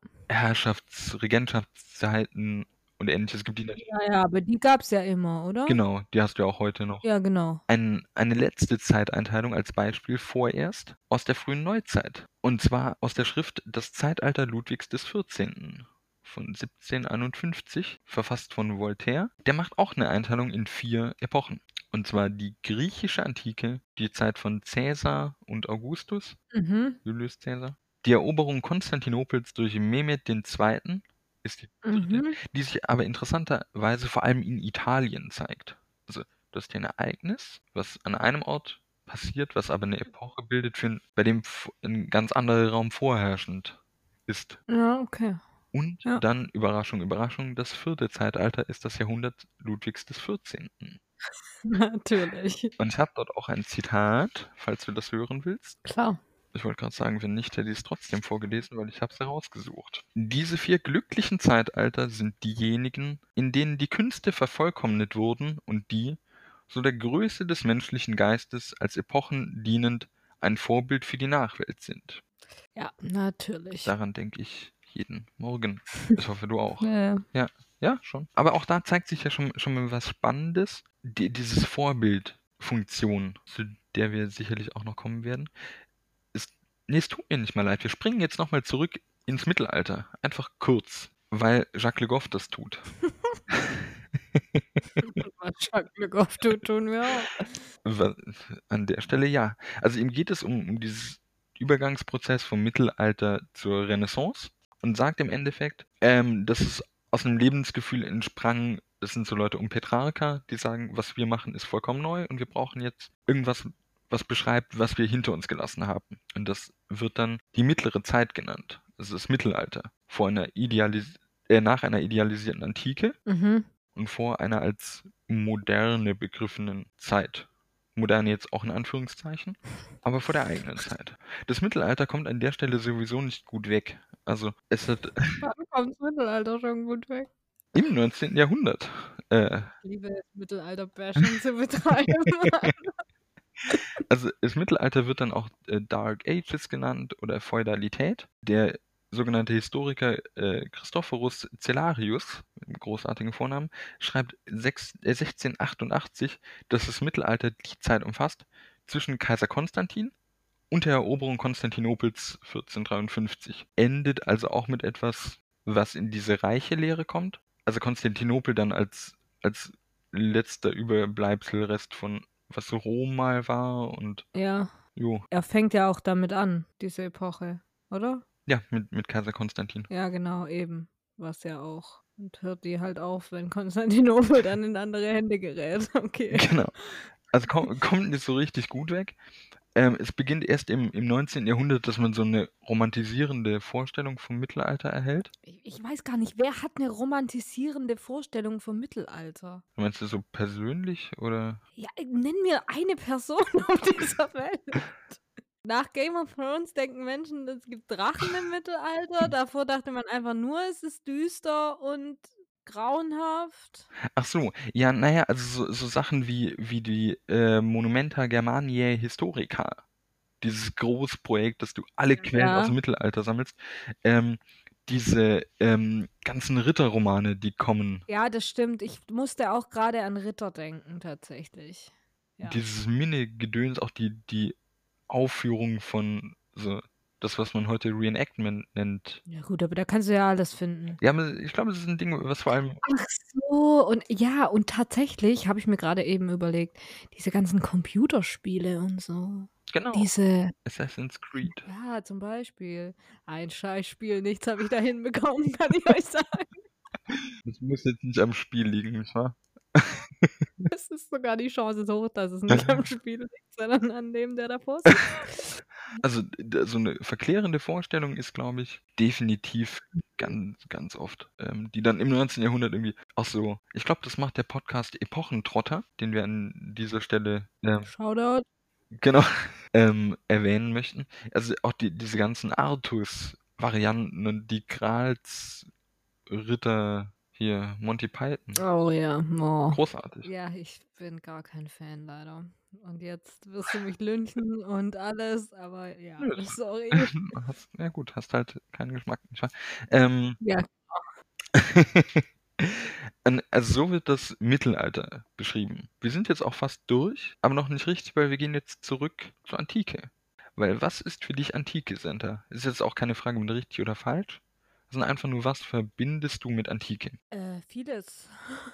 Regentschaftszeiten und Ähnliches gibt, die natürlich. Ja, aber die gab's ja immer, oder? Genau, die hast du ja auch heute noch. Ja, genau. Eine letzte Zeiteinteilung als Beispiel vorerst aus der frühen Neuzeit. Und zwar aus der Schrift Das Zeitalter Ludwigs XIV. Von 1751, verfasst von Voltaire. Der macht auch eine Einteilung in 4 Epochen. Und zwar die griechische Antike, die Zeit von Caesar und Augustus, Julius Caesar. Die Eroberung Konstantinopels durch Mehmed II. Ist die dritte, die sich aber interessanterweise vor allem in Italien zeigt. Also du hast hier ein Ereignis, was an einem Ort passiert, was aber eine Epoche bildet, bei dem ein ganz anderer Raum vorherrschend ist. Ja, okay. Und Ja. dann, Überraschung, Überraschung, das 4. Zeitalter ist das Jahrhundert Ludwigs XIV. Natürlich. Und ich habe dort auch ein Zitat, falls du das hören willst. Klar. Ich wollte gerade sagen, wenn nicht, hätte ich es trotzdem vorgelesen, weil ich habe es herausgesucht. Diese 4 glücklichen Zeitalter sind diejenigen, in denen die Künste vervollkommnet wurden und die, so der Größe des menschlichen Geistes als Epochen dienend, ein Vorbild für die Nachwelt sind. Ja, natürlich. Daran denke ich jeden Morgen. Ich hoffe, du auch. Ja. Ja, schon. Aber auch da zeigt sich ja schon mal was Spannendes. Dieses Vorbildfunktion, zu der wir sicherlich auch noch kommen werden. Es tut mir nicht mal leid. Wir springen jetzt nochmal zurück ins Mittelalter. Einfach kurz, weil Jacques Le Goff das tut. Was Jacques Le Goff tut, tun wir auch. An der Stelle ja. Also ihm geht es um dieses Übergangsprozess vom Mittelalter zur Renaissance und sagt im Endeffekt, dass es aus einem Lebensgefühl entsprang. Das sind so Leute um Petrarca, die sagen, was wir machen, ist vollkommen neu und wir brauchen jetzt irgendwas, was beschreibt, was wir hinter uns gelassen haben. Und das wird dann die mittlere Zeit genannt. Das ist das Mittelalter. Nach einer idealisierten Antike und vor einer als moderne begriffenen Zeit. Moderne jetzt auch in Anführungszeichen, aber vor der eigenen Zeit. Das Mittelalter kommt an der Stelle sowieso nicht gut weg. Also es hat Wann kommt das Mittelalter schon gut weg? im 19. Jahrhundert. Ich liebe es, Mittelalter-Bashing zu betreiben. Also das Mittelalter wird dann auch Dark Ages genannt oder Feudalität. Der sogenannte Historiker Christophorus Cellarius, mit einem großartigen Vornamen, schreibt 1688, dass das Mittelalter die Zeit umfasst zwischen Kaiser Konstantin und der Eroberung Konstantinopels 1453. Endet also auch mit etwas, was in diese reiche Lehre kommt. Also Konstantinopel dann als letzter Überbleibselrest von was Rom mal war und Ja, jo, er fängt ja auch damit an, diese Epoche, oder? ja, mit Kaiser Konstantin. Ja, genau, eben. Was ja auch. Und hört die halt auf, wenn Konstantinopel dann in andere Hände gerät. Okay. Genau. Also kommt nicht so richtig gut weg. Es beginnt erst im 19. Jahrhundert, dass man so eine romantisierende Vorstellung vom Mittelalter erhält. Ich weiß gar nicht, wer hat eine romantisierende Vorstellung vom Mittelalter? Meinst du so persönlich oder? Ja, nenn mir eine Person auf dieser Welt. Nach Game of Thrones denken Menschen, es gibt Drachen im Mittelalter. Davor dachte man einfach nur, es ist düster und grauenhaft. Ach so, ja, naja, also so Sachen wie die Monumenta Germaniae Historica, dieses Großprojekt, dass du alle Quellen aus Ja. dem Mittelalter sammelst, diese ganzen Ritterromane, die kommen, Ja, das stimmt. Ich musste auch gerade an Ritter denken, tatsächlich. Ja. dieses Minne-Gedöns, auch die Aufführung von so das, was man heute Reenactment nennt. Ja gut, aber da kannst du ja alles finden. Ja, aber ich glaube, es ist ein Ding, was vor allem Ach so, und ja, und tatsächlich habe ich mir gerade eben überlegt, diese ganzen Computerspiele und so. genau, Diese Assassin's Creed. ja, zum Beispiel. Ein Scheißspiel, nichts habe ich da hinbekommen, kann ich euch sagen. Das muss jetzt nicht am Spiel liegen, nicht wahr? Es ist sogar die Chance so hoch, dass es nicht am Spiel liegt, sondern an dem, der davor sitzt. Also so eine verklärende Vorstellung ist, glaube ich, definitiv ganz, ganz oft, die dann im 19. Jahrhundert irgendwie auch so, ich glaube, das macht der Podcast Epochentrotter, den wir an dieser Stelle Shoutout. genau erwähnen möchten. Also auch diese ganzen Artus-Varianten und die Grals-Ritter hier, Monty Python. Oh ja, oh. Großartig. Ja, ich bin gar kein Fan leider. Und jetzt wirst du mich lynchen und alles, aber ja, Nö, sorry. ja gut, hast halt keinen Geschmack, nicht wahr? Ja, Also so wird das Mittelalter beschrieben. Wir sind jetzt auch fast durch, aber noch nicht richtig, weil wir gehen jetzt zurück zur Antike. Weil was ist für dich Antike, Senta? Ist jetzt auch keine Frage mit richtig oder falsch, sondern einfach nur, was verbindest du mit Antike? vieles.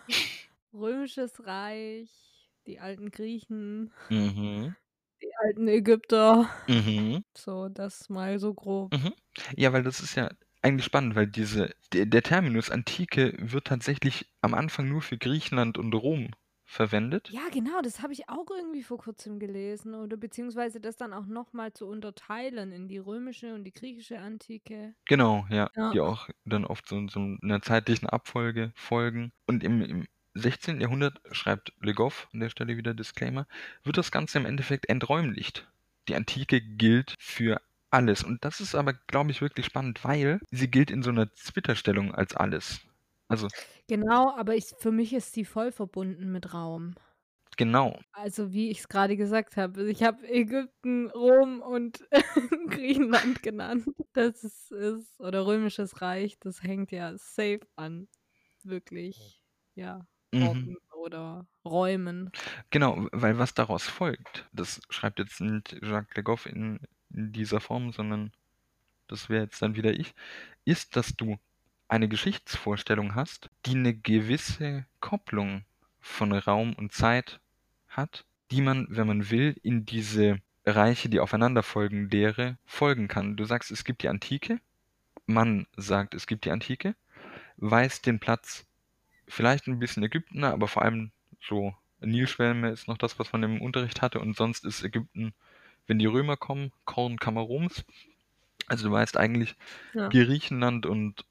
Römisches Reich, die alten Griechen, Mhm. die alten Ägypter. Mhm. So, das mal so grob. Mhm. Ja, weil das ist ja eigentlich spannend, weil der Terminus Antike wird tatsächlich am Anfang nur für Griechenland und Rom verwendet. Ja, genau, das habe ich auch irgendwie vor kurzem gelesen oder beziehungsweise das dann auch noch mal zu unterteilen in die römische und die griechische Antike. Genau, ja, Ja. die auch dann oft so einer zeitlichen Abfolge folgen. Und im 16. Jahrhundert, schreibt Le Goff, an der Stelle wieder Disclaimer, wird das Ganze im Endeffekt enträumlicht. Die Antike gilt für alles. Und das ist aber, glaube ich, wirklich spannend, weil sie gilt in so einer Zwitterstellung als alles. Also, Genau, aber für mich ist sie voll verbunden mit Raum. genau. Also, wie ich es gerade gesagt habe, ich habe Ägypten, Rom und Griechenland genannt. Das ist oder Römisches Reich, das hängt ja safe an wirklich, ja, Mhm. Orten oder Räumen. Genau, weil was daraus folgt, das schreibt jetzt nicht Jacques Le Goff in dieser Form, sondern das wäre jetzt dann wieder ich, ist, dass du eine Geschichtsvorstellung hast, die eine gewisse Kopplung von Raum und Zeit hat, die man, wenn man will, in diese Reiche, die aufeinander folgen, Lehre folgen kann. Du sagst, es gibt die Antike, man sagt, es gibt die Antike, weist den Platz vielleicht ein bisschen Ägypten, aber vor allem so Nilschwärme ist noch das, was man im Unterricht hatte, und sonst ist Ägypten, wenn die Römer kommen, Kornkammer Roms. Also du weißt eigentlich Ja. Griechenland und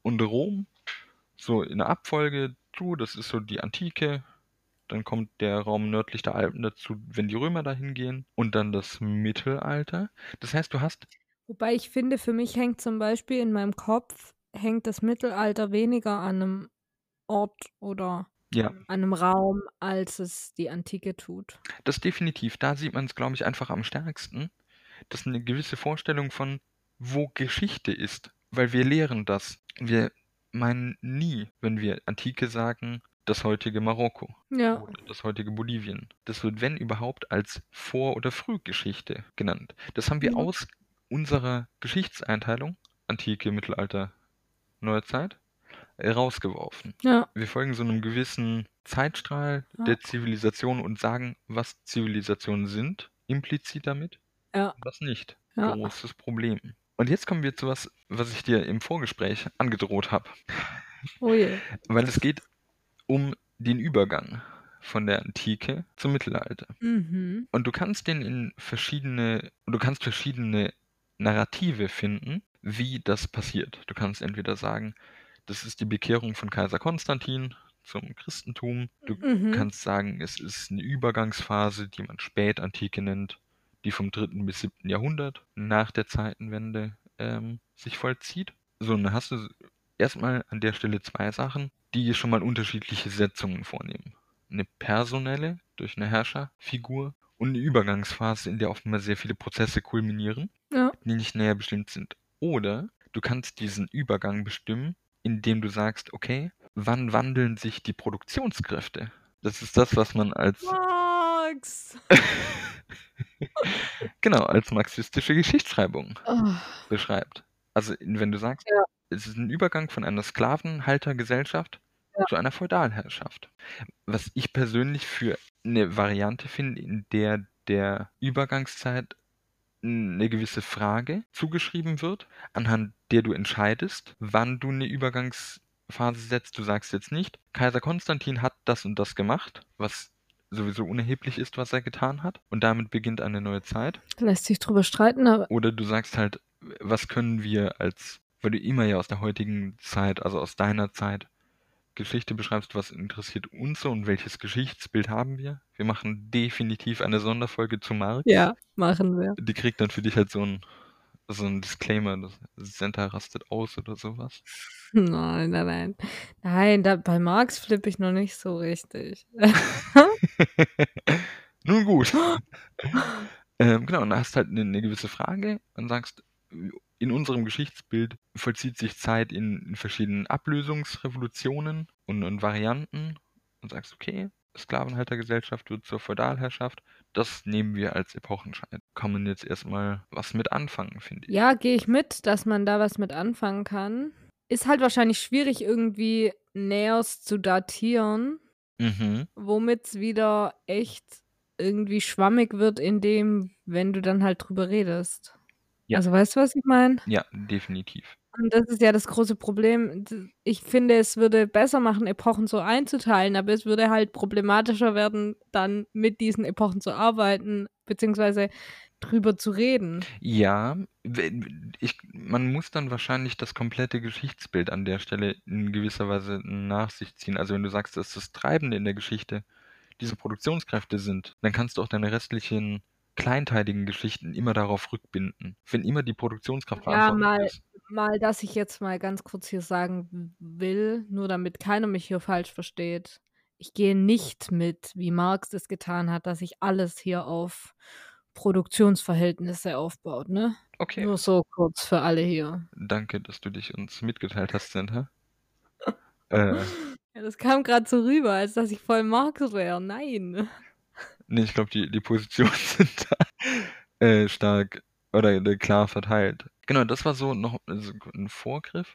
Rom so in der Abfolge zu, das ist so die Antike, dann kommt der Raum nördlich der Alpen dazu, wenn die Römer dahin gehen, und dann das Mittelalter. Das heißt, du hast Wobei ich finde, für mich hängt zum Beispiel in meinem Kopf hängt das Mittelalter weniger an einem Ort oder Ja, an einem Raum, als es die Antike tut. das definitiv. Da sieht man es, glaube ich, einfach am stärksten, dass eine gewisse Vorstellung von, wo Geschichte ist, weil wir lehren das. Wir meinen nie, wenn wir Antike sagen, das heutige Marokko Ja. oder das heutige Bolivien. Das wird, wenn überhaupt, als Vor- oder Frühgeschichte genannt. Das haben wir Ja. aus unserer Geschichtseinteilung, Antike, Mittelalter, Neuzeit, rausgeworfen. Ja. Wir folgen so einem gewissen Zeitstrahl Ja. der Zivilisation und sagen, was Zivilisationen sind, implizit damit, Ja. was nicht. Ja. Großes Problem. Und jetzt kommen wir zu was ich dir im Vorgespräch angedroht habe. Oh je. Weil es geht um den Übergang von der Antike zum Mittelalter. Mhm. Und du kannst verschiedene Narrative finden, wie das passiert. Du kannst entweder sagen, das ist die Bekehrung von Kaiser Konstantin zum Christentum. Du Mhm. kannst sagen, es ist eine Übergangsphase, die man Spätantike nennt, die vom 3. bis 7. Jahrhundert nach der Zeitenwende sich vollzieht. So, und dann hast du erstmal an der Stelle zwei Sachen, die schon mal unterschiedliche Setzungen vornehmen. Eine personelle durch eine Herrscherfigur und eine Übergangsphase, in der oftmals sehr viele Prozesse kulminieren, Ja. die nicht näher bestimmt sind. Oder du kannst diesen Übergang bestimmen, indem du sagst, okay, wann wandeln sich die Produktionskräfte? Das ist das, was man als Max. genau, als marxistische Geschichtsschreibung Oh. beschreibt. Also wenn du sagst, Ja. es ist ein Übergang von einer Sklavenhaltergesellschaft Ja. zu einer Feudalherrschaft. Was ich persönlich für eine Variante finde, in der Übergangszeit eine gewisse Frage zugeschrieben wird, anhand der du entscheidest, wann du eine Übergangsphase setzt. Du sagst jetzt nicht, Kaiser Konstantin hat das und das gemacht, was sowieso unerheblich ist, was er getan hat, und damit beginnt eine neue Zeit. Lässt sich drüber streiten, aber Oder du sagst halt, was können wir weil du immer ja aus der heutigen Zeit, also aus deiner Zeit, Geschichte beschreibst, was interessiert uns so und welches Geschichtsbild haben wir? Wir machen definitiv eine Sonderfolge zu Marx. ja, machen wir. Die kriegt dann für dich halt so ein Disclaimer, das Senta rastet aus oder sowas. Nein, nein, nein. Nein, bei Marx flippe ich noch nicht so richtig. Nun gut. Genau, und da hast halt eine gewisse Frage und sagst, in unserem Geschichtsbild vollzieht sich Zeit in verschiedenen Ablösungsrevolutionen und Varianten und sagst, okay, Sklavenhaltergesellschaft wird zur Feudalherrschaft, das nehmen wir als Epochenscheid. Kann man jetzt erstmal was mit anfangen, finde ich. Ja, gehe ich mit, dass man da was mit anfangen kann. Ist halt wahrscheinlich schwierig, irgendwie näherst zu datieren, Mhm. womit es wieder echt irgendwie schwammig wird, wenn du dann halt drüber redest. Ja. Also weißt du, was ich meine? Ja, definitiv. Und das ist ja das große Problem. Ich finde, es würde besser machen, Epochen so einzuteilen, aber es würde halt problematischer werden, dann mit diesen Epochen zu arbeiten, beziehungsweise drüber zu reden. Ja, man muss dann wahrscheinlich das komplette Geschichtsbild an der Stelle in gewisser Weise nach sich ziehen. Also wenn du sagst, dass das Treibende in der Geschichte diese Produktionskräfte sind, dann kannst du auch deine restlichen kleinteiligen Geschichten immer darauf rückbinden. Wenn immer die Produktionskraft Ja, verantwortlich ist. dass ich jetzt mal ganz kurz hier sagen will, nur damit keiner mich hier falsch versteht. Ich gehe nicht mit, wie Marx das getan hat, dass sich alles hier auf Produktionsverhältnisse aufbaut, ne? Okay, Nur so kurz für alle hier. danke, dass du dich uns mitgeteilt hast, Senta. Äh, Ja, das kam gerade so rüber, als dass ich voll Marx wäre. Nein. nee, ich glaube, die Positionen sind da stark oder klar verteilt. Genau, das war so noch ein Vorgriff.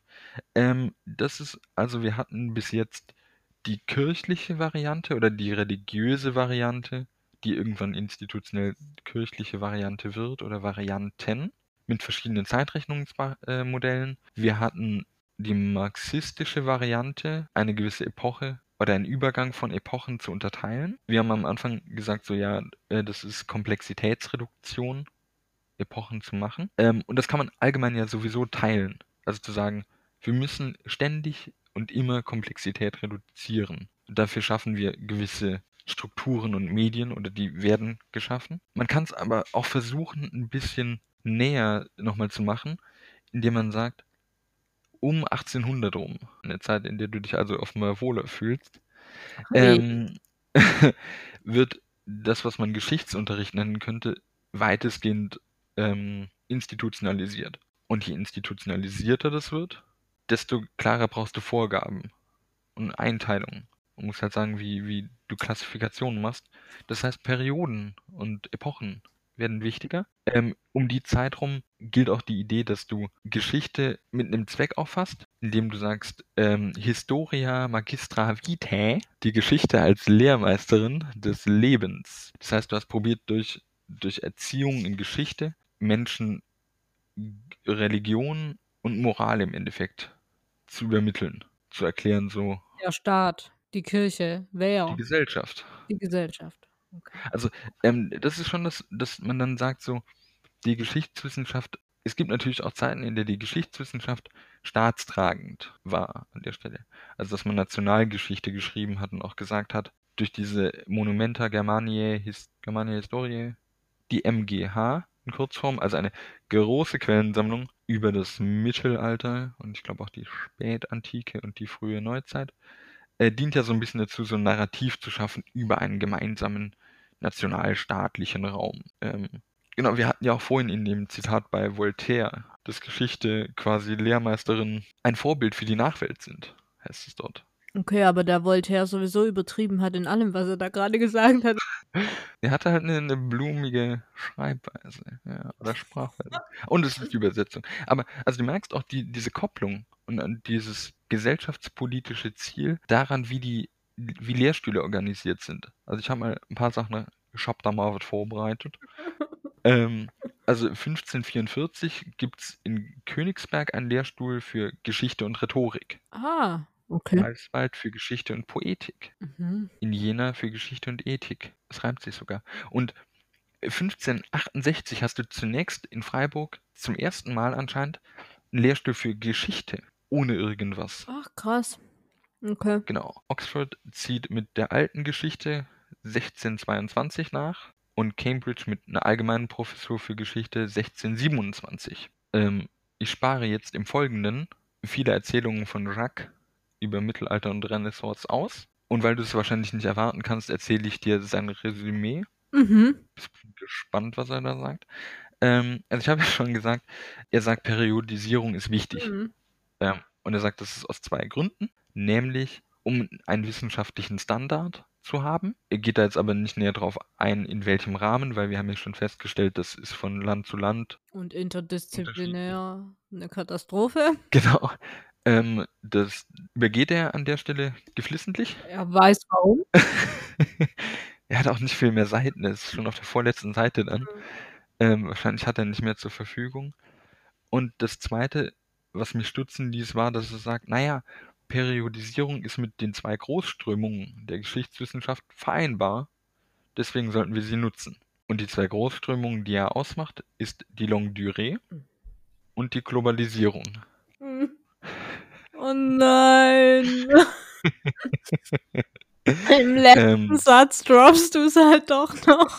Wir hatten bis jetzt die kirchliche Variante oder die religiöse Variante, die irgendwann institutionell kirchliche Variante wird oder Varianten mit verschiedenen Zeitrechnungsmodellen. Wir hatten die marxistische Variante, eine gewisse Epoche oder einen Übergang von Epochen zu unterteilen. Wir haben am Anfang gesagt, so ja, das ist Komplexitätsreduktion, Epochen zu machen. Und das kann man allgemein ja sowieso teilen. Also zu sagen, wir müssen ständig und immer Komplexität reduzieren. Dafür schaffen wir gewisse Strukturen und Medien oder die werden geschaffen. Man kann es aber auch versuchen, ein bisschen näher nochmal zu machen, indem man sagt, um 1800 rum, eine Zeit, in der du dich also offenbar wohler fühlst, ähm, wird das, was man Geschichtsunterricht nennen könnte, weitestgehend institutionalisiert. Und je institutionalisierter das wird, desto klarer brauchst du Vorgaben und Einteilungen. Man muss halt sagen, wie du Klassifikationen machst. Das heißt, Perioden und Epochen werden wichtiger. Um die Zeit rum gilt auch die Idee, dass du Geschichte mit einem Zweck auffasst, indem du sagst, Historia Magistra Vitae, die Geschichte als Lehrmeisterin des Lebens. Das heißt, du hast probiert, durch Erziehung in Geschichte Menschen Religion und Moral im Endeffekt zu übermitteln, zu erklären, so Der Staat, die Kirche, die wer? Gesellschaft. Die Gesellschaft. Okay. Also, das ist schon dass man dann sagt so, die Geschichtswissenschaft es gibt natürlich auch Zeiten, in der die Geschichtswissenschaft staatstragend war an der Stelle. Also, dass man Nationalgeschichte geschrieben hat und auch gesagt hat, durch diese Monumenta Germaniae Historiae, die MGH in Kurzform, also eine große Quellensammlung über das Mittelalter und ich glaube auch die Spätantike und die frühe Neuzeit, dient ja so ein bisschen dazu, so ein Narrativ zu schaffen über einen gemeinsamen nationalstaatlichen Raum. Genau, wir hatten ja auch vorhin in dem Zitat bei Voltaire, dass Geschichte quasi Lehrmeisterinnen ein Vorbild für die Nachwelt sind, heißt es dort. Okay, aber der Voltaire sowieso übertrieben hat in allem, was er da gerade gesagt hat. Er hatte halt eine blumige Schreibweise, ja, oder Sprachweise. Und es ist die Übersetzung. Aber also du merkst auch diese Kopplung und dieses gesellschaftspolitische Ziel daran, wie Lehrstühle organisiert sind. Also ich habe mal ein paar Sachen, ich habe da mal was vorbereitet. Also 1544 gibt es in Königsberg einen Lehrstuhl für Geschichte und Rhetorik. Ah, okay. Greifswald für Geschichte und Poetik. Mhm. In Jena für Geschichte und Ethik. Das reimt sich sogar. Und 1568 hast du zunächst in Freiburg zum ersten Mal anscheinend einen Lehrstuhl für Geschichte ohne irgendwas. Ach, krass. Okay. Genau. Oxford zieht mit der alten Geschichte 1622 nach und Cambridge mit einer allgemeinen Professur für Geschichte 1627. Ich spare jetzt im Folgenden viele Erzählungen von Jacques über Mittelalter und Renaissance aus. Und weil du es wahrscheinlich nicht erwarten kannst, erzähle ich dir sein Resümee. Mhm. Ich bin gespannt, was er da sagt. Also ich habe ja schon gesagt, er sagt, Periodisierung ist wichtig. Mhm. Und er sagt, das ist aus zwei Gründen. Nämlich, um einen wissenschaftlichen Standard zu haben. Er geht da jetzt aber nicht näher drauf ein, in welchem Rahmen, weil wir haben ja schon festgestellt, das ist von Land zu Land. Und interdisziplinär eine Katastrophe. Genau. Das übergeht er an der Stelle geflissentlich. Er weiß warum. Er hat auch nicht viel mehr Seiten, er ist schon auf der vorletzten Seite dann. Wahrscheinlich hat er nicht mehr zur Verfügung. Und das Zweite, was mich stutzen ließ, war, dass er sagt, naja, Periodisierung ist mit den zwei Großströmungen der Geschichtswissenschaft vereinbar, deswegen sollten wir sie nutzen. Und die zwei Großströmungen, die er ausmacht, ist die Longue Durée und die Globalisierung. Oh nein. Im letzten Satz droppst du es halt doch noch.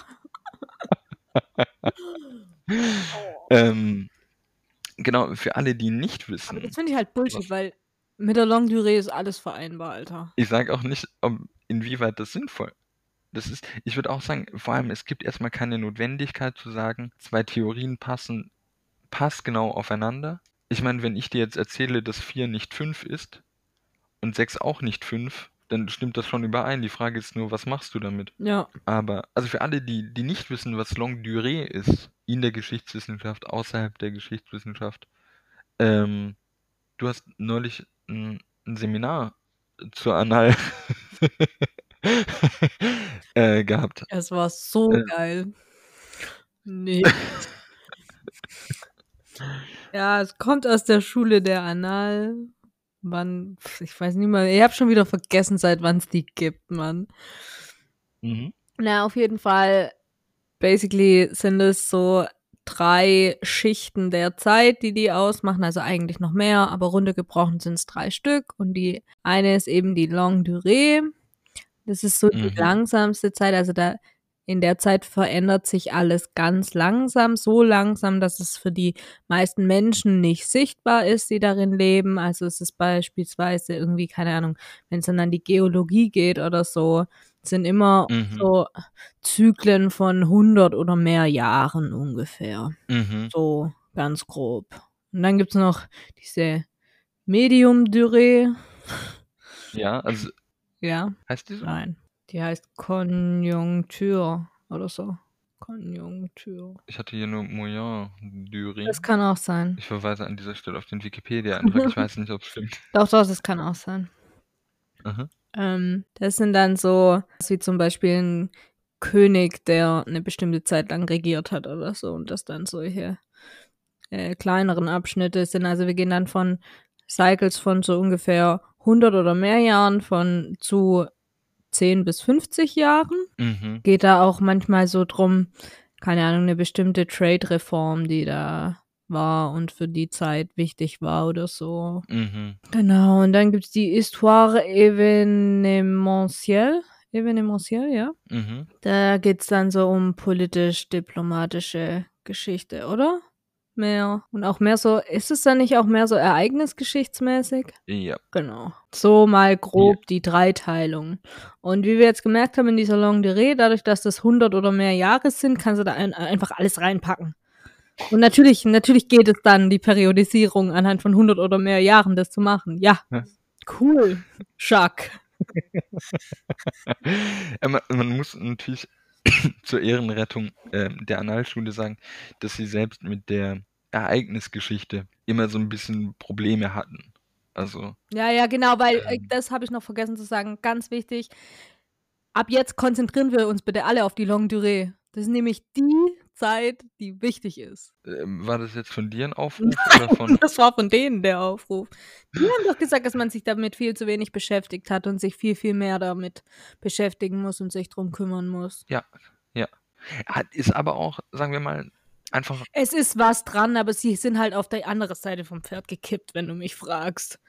Genau, für alle, die nicht wissen. Aber das finde ich halt Bullshit, weil mit der Longue Durée ist alles vereinbar, Alter. Ich sage auch nicht, inwieweit das sinnvoll ist. Ich würde auch sagen, vor allem, es gibt erstmal keine Notwendigkeit zu sagen, zwei Theorien passen passgenau aufeinander. Ich meine, wenn ich dir jetzt erzähle, dass 4 nicht 5 ist und 6 auch nicht 5, dann stimmt das schon überein. Die Frage ist nur, was machst du damit? Ja. Aber, also für alle, die nicht wissen, was Longue Durée ist, in der Geschichtswissenschaft, außerhalb der Geschichtswissenschaft, du hast neulich ein Seminar zur Annal gehabt. Es war so geil. Nee. Ja, es kommt aus der Schule der Annal. Wann, ich weiß nicht mal, ich habe schon wieder vergessen, seit wann es die gibt, Mann. Mhm. Na, auf jeden Fall, basically sind es so 3 Schichten der Zeit, die ausmachen, also eigentlich noch mehr, aber runtergebrochen sind es 3 Stück und die eine ist eben die Longue Durée. Das ist so die langsamste Zeit, also da in der Zeit verändert sich alles ganz langsam, so langsam, dass es für die meisten Menschen nicht sichtbar ist, die darin leben. Also es ist beispielsweise irgendwie, keine Ahnung, wenn es dann an die Geologie geht oder so, sind immer so Zyklen von 100 oder mehr Jahren ungefähr. So ganz grob. Und dann gibt's noch diese Medium-Durée. Ja, also Ja, heißt die so? nein. Die heißt Konjunktur oder so. Konjunktur. Ich hatte hier nur Moyen-Durée. Das kann auch sein. Ich verweise an dieser Stelle auf den Wikipedia-Eintrag. Ich weiß nicht, ob es stimmt. Doch, das kann auch sein. Aha. Das sind dann so, wie zum Beispiel ein König, der eine bestimmte Zeit lang regiert hat oder so und das dann solche kleineren Abschnitte sind. Also wir gehen dann von Cycles von so ungefähr 100 oder mehr Jahren zu 10 bis 50 Jahren. Geht da auch manchmal so drum, keine Ahnung, eine bestimmte Trade-Reform, die da war und für die Zeit wichtig war oder so. Genau, und dann gibt's die Histoire événementielle, ja. Da geht's dann so um politisch-diplomatische Geschichte, oder? Mehr. Und auch mehr so, ist es dann nicht auch mehr so ereignisgeschichtsmäßig? Ja. Genau. So mal grob die Dreiteilung. Und wie wir jetzt gemerkt haben in dieser Longue Durée, dadurch, dass das 100 oder mehr Jahre sind, kannst du da einfach alles reinpacken. Und natürlich geht es dann, die Periodisierung anhand von 100 oder mehr Jahren, das zu machen. Ja. Cool. Jacques. Man muss natürlich zur Ehrenrettung der Annalschule sagen, dass sie selbst mit der Ereignisgeschichte immer so ein bisschen Probleme hatten. Also. Ja, genau, weil das habe ich noch vergessen zu sagen. Ganz wichtig. Ab jetzt konzentrieren wir uns bitte alle auf die Longue Durée. Das ist nämlich die Zeit, die wichtig ist. War das jetzt von dir ein Aufruf oder von? Das war von denen der Aufruf. Die haben doch gesagt, dass man sich damit viel zu wenig beschäftigt hat und sich viel, viel mehr damit beschäftigen muss und sich drum kümmern muss. Ja. Ist aber auch, sagen wir mal, einfach. Es ist was dran, aber sie sind halt auf der anderen Seite vom Pferd gekippt, wenn du mich fragst.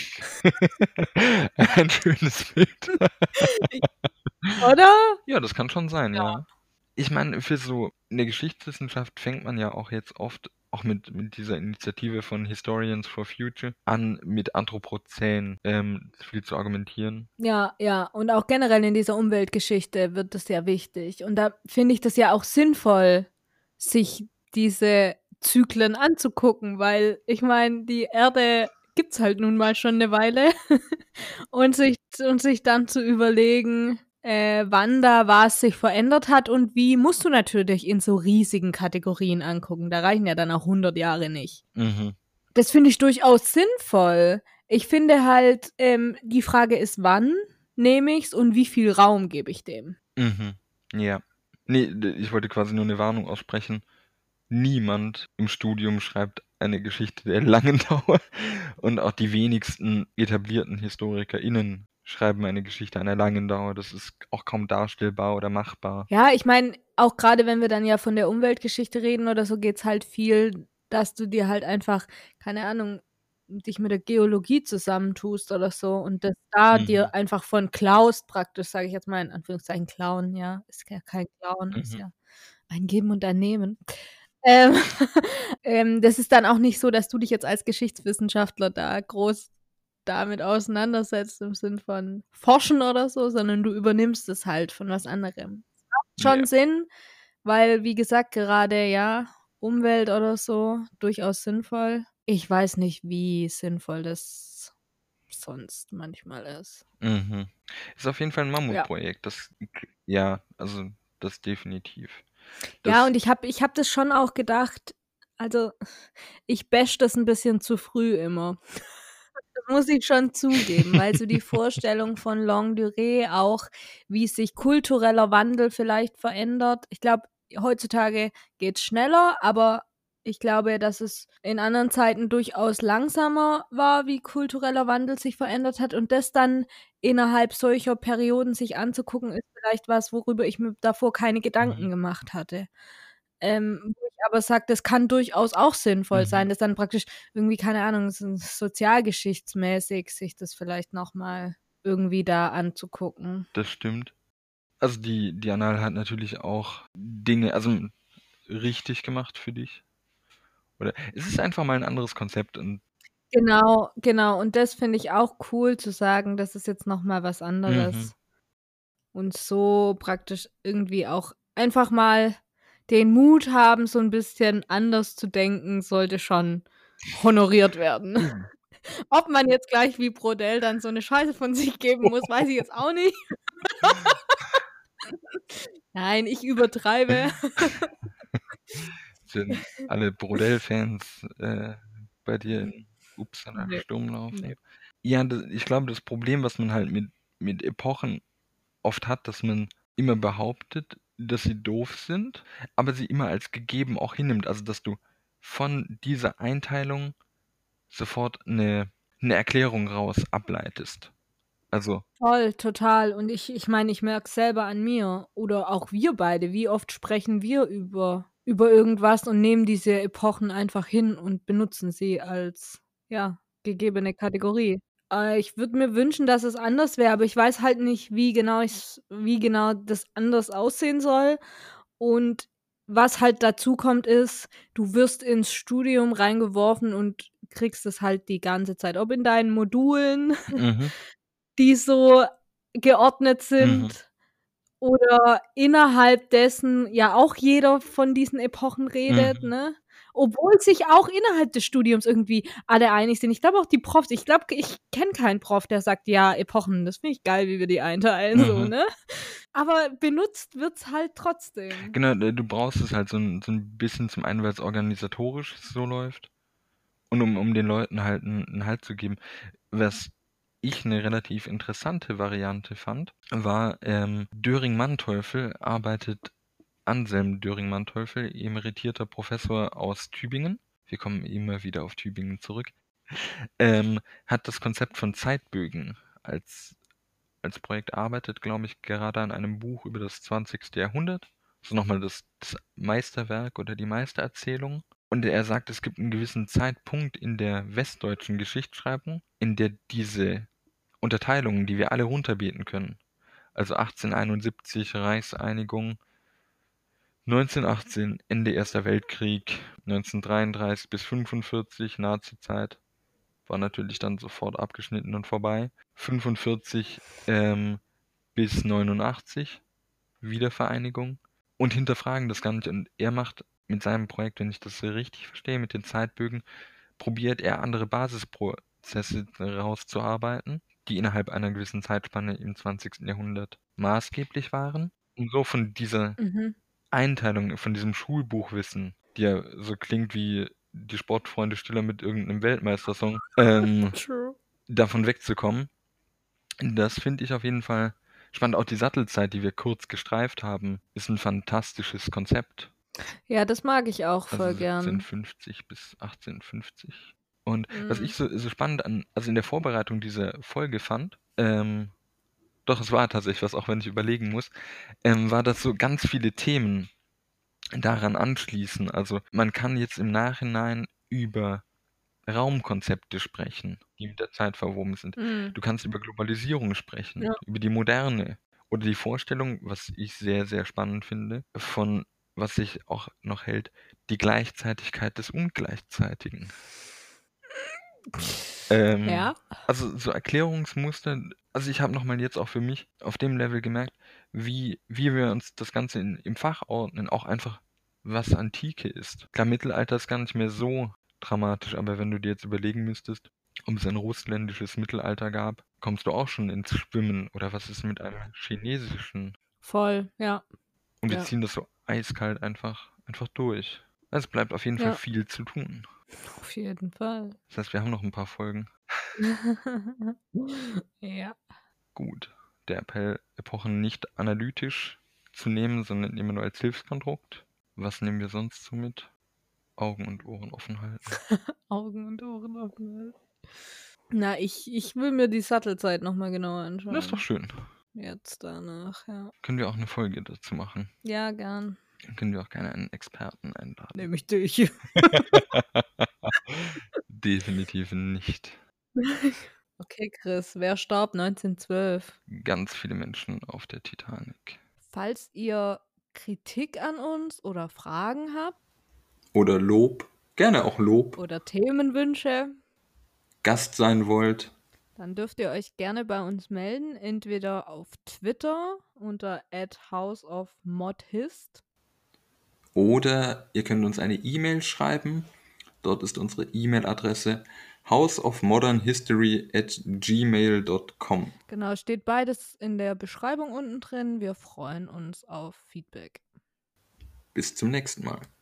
Ein schönes Bild. Oder? Ja, das kann schon sein, ja. Ich meine, für so eine Geschichtswissenschaft fängt man ja auch jetzt oft, auch mit dieser Initiative von Historians for Future, an, mit Anthropozän viel zu argumentieren. Ja, und auch generell in dieser Umweltgeschichte wird das ja wichtig. Und da finde ich das ja auch sinnvoll, sich diese Zyklen anzugucken, weil ich meine, die Erde gibt's halt nun mal schon eine Weile und sich dann zu überlegen, wann da was sich verändert hat und wie, musst du natürlich in so riesigen Kategorien angucken. Da reichen ja dann auch 100 Jahre nicht. Das finde ich durchaus sinnvoll. Ich finde halt, die Frage ist, wann nehme ich's und wie viel Raum gebe ich dem? Ja. Nee, ich wollte quasi nur eine Warnung aussprechen. Niemand im Studium schreibt eine Geschichte der langen Dauer und auch die wenigsten etablierten HistorikerInnen schreiben eine Geschichte einer langen Dauer. Das ist auch kaum darstellbar oder machbar. Ja, ich meine, auch gerade wenn wir dann ja von der Umweltgeschichte reden oder so, geht's halt viel, dass du dir halt einfach, keine Ahnung, dich mit der Geologie zusammentust oder so und das da dir einfach von klaust praktisch, sage ich jetzt mal in Anführungszeichen klauen, ja, ist ja kein Klauen, ist ja ein Geben und ein Nehmen. Das ist dann auch nicht so, dass du dich jetzt als Geschichtswissenschaftler da groß damit auseinandersetzt im Sinn von forschen oder so, sondern du übernimmst es halt von was anderem. Das macht schon Sinn, weil, wie gesagt, gerade ja, Umwelt oder so, durchaus sinnvoll. Ich weiß nicht, wie sinnvoll das sonst manchmal ist. Ist auf jeden Fall ein Mammutprojekt. Also das definitiv. Ja, und ich hab das schon auch gedacht, also ich bash das ein bisschen zu früh immer. Das muss ich schon zugeben, weil so die Vorstellung von Longue Durée auch, wie sich kultureller Wandel vielleicht verändert. Ich glaube, heutzutage geht's schneller, aber ich glaube, dass es in anderen Zeiten durchaus langsamer war, wie kultureller Wandel sich verändert hat. Und das dann innerhalb solcher Perioden sich anzugucken, ist vielleicht was, worüber ich mir davor keine Gedanken gemacht hatte. Wo ich aber sage, das kann durchaus auch sinnvoll sein, dass dann praktisch irgendwie, keine Ahnung, so sozialgeschichtsmäßig sich das vielleicht nochmal irgendwie da anzugucken. Das stimmt. Also die Annale hat natürlich auch Dinge, also richtig gemacht für dich. Oder es ist einfach mal ein anderes Konzept und Genau, genau. Und das finde ich auch cool zu sagen, das ist jetzt noch mal was mhm. anderes. Und so praktisch irgendwie auch einfach mal den Mut haben, so 'n bisschen anders zu denken, sollte schon honoriert werden. Eben. Ob man jetzt gleich wie Brodell dann so 'ne Scheiße von sich geben muss, weiß ich jetzt auch nicht. Nein, ich übertreibe. Sind alle Brodell-Fans bei dir in Uppsala Ne, Sturm ne. laufen? Ja, ich glaube, das Problem, was man halt mit Epochen oft hat, dass man immer behauptet, dass sie doof sind, aber sie immer als gegeben auch hinnimmt. Also, dass du von dieser Einteilung sofort eine Erklärung raus ableitest. Also, Voll, total. Und ich meine, ich merke es selber an mir oder auch wir beide. Wie oft sprechen wir über irgendwas und nehmen diese Epochen einfach hin und benutzen sie als, ja, gegebene Kategorie. Ich würde mir wünschen, dass es anders wäre, aber ich weiß halt nicht, wie genau das anders aussehen soll. Und was halt dazukommt, ist, du wirst ins Studium reingeworfen und kriegst es halt die ganze Zeit, ob in deinen Modulen mhm, die so geordnet mhm, sind oder innerhalb dessen ja auch jeder von diesen Epochen redet, mhm, ne? Obwohl sich auch innerhalb des Studiums irgendwie alle einig sind. Ich glaube auch die Profs, ich glaube, ich kenne keinen Prof, der sagt: „Ja, Epochen, das finde ich geil, wie wir die einteilen“, so, mhm. ne? Aber benutzt wird's halt trotzdem. Genau, du brauchst es halt so ein bisschen zum einen, weil's organisatorisch so läuft und um den Leuten halt 'n Halt zu geben. Was ich eine relativ interessante Variante fand, war, Döring-Manteuffel arbeitet Anselm Döring-Manteuffel, emeritierter Professor aus Tübingen. Wir kommen immer wieder auf Tübingen zurück. Hat das Konzept von Zeitbögen als Projekt, arbeitet, glaube ich, gerade an einem Buch über das 20. Jahrhundert. So nochmal das Meisterwerk oder die Meistererzählung. Und er sagt, es gibt einen gewissen Zeitpunkt in der westdeutschen Geschichtsschreibung, in der diese Unterteilungen, die wir alle runterbeten können, also 1871 Reichseinigung, 1918 Ende Erster Weltkrieg, 1933 bis 45 Nazizeit, war natürlich dann sofort abgeschnitten und vorbei. 45 bis 89 Wiedervereinigung und hinterfragen das Ganze. Und er macht mit seinem Projekt, wenn ich das so richtig verstehe, mit den Zeitbögen, probiert er andere Basisprozesse rauszuarbeiten, die innerhalb einer gewissen Zeitspanne im 20. Jahrhundert maßgeblich waren, um so von dieser Mhm. Einteilung, von diesem Schulbuchwissen, die ja so klingt wie die Sportfreunde Stiller mit irgendeinem Weltmeistersong, True. davon wegzukommen. Das finde ich auf jeden Fall spannend. Auch die Sattelzeit, die wir kurz gestreift haben, ist ein fantastisches Konzept. Ja, das mag ich auch Also voll gern. 1750 bis 1850. Und was Mhm. ich so spannend also in der Vorbereitung dieser Folge fand, doch, es war tatsächlich was, auch wenn ich überlegen muss, war, dass so ganz viele Themen daran anschließen. Also man kann jetzt im Nachhinein über Raumkonzepte sprechen, die mit der Zeit verwoben sind. Mhm. Du kannst über Globalisierung sprechen, Ja. über die Moderne oder die Vorstellung, was ich sehr, sehr spannend finde, von was sich auch noch hält, die Gleichzeitigkeit des Ungleichzeitigen. Ähm, Ja. also so Erklärungsmuster, also ich habe nochmal jetzt auch für mich auf dem Level gemerkt, wie wir uns das Ganze im Fach ordnen, auch einfach was Antike ist. Klar, Mittelalter ist gar nicht mehr so dramatisch, aber wenn du dir jetzt überlegen müsstest, ob es ein russländisches Mittelalter gab, kommst du auch schon ins Schwimmen. Oder was ist mit einem chinesischen? Voll, ja. Und wir Ja. ziehen das so eiskalt einfach durch. Es bleibt auf jeden Fall Ja, viel zu tun. auf jeden Fall. Das heißt, wir haben noch ein paar Folgen. Ja. Gut. Der Appell, Epochen nicht analytisch zu nehmen, sondern immer nur als Hilfskonstrukt. Was nehmen wir sonst so mit? Augen und Ohren offen halten. Augen und Ohren offen. Na, ich will mir die Sattelzeit noch mal genauer Das ist doch anschauen. schön. Jetzt danach, ja. Können wir auch eine Folge dazu machen. Ja, gern. Dann können wir auch gerne einen Experten einladen. Nehme ich dich. Definitiv nicht. Okay, Chris, wer starb 1912? Ganz viele Menschen auf der Titanic. Falls ihr Kritik an uns oder Fragen habt Oder Lob, gerne auch Lob, oder Themenwünsche, Gast sein wollt. dann dürft ihr euch gerne bei uns melden, entweder auf Twitter unter @houseofmodhist Oder ihr könnt uns eine E-Mail schreiben. Dort ist unsere E-Mail-Adresse houseofmodernhistory@gmail.com. Genau, steht beides in der Beschreibung unten drin. Wir freuen uns auf Feedback. Bis zum nächsten Mal.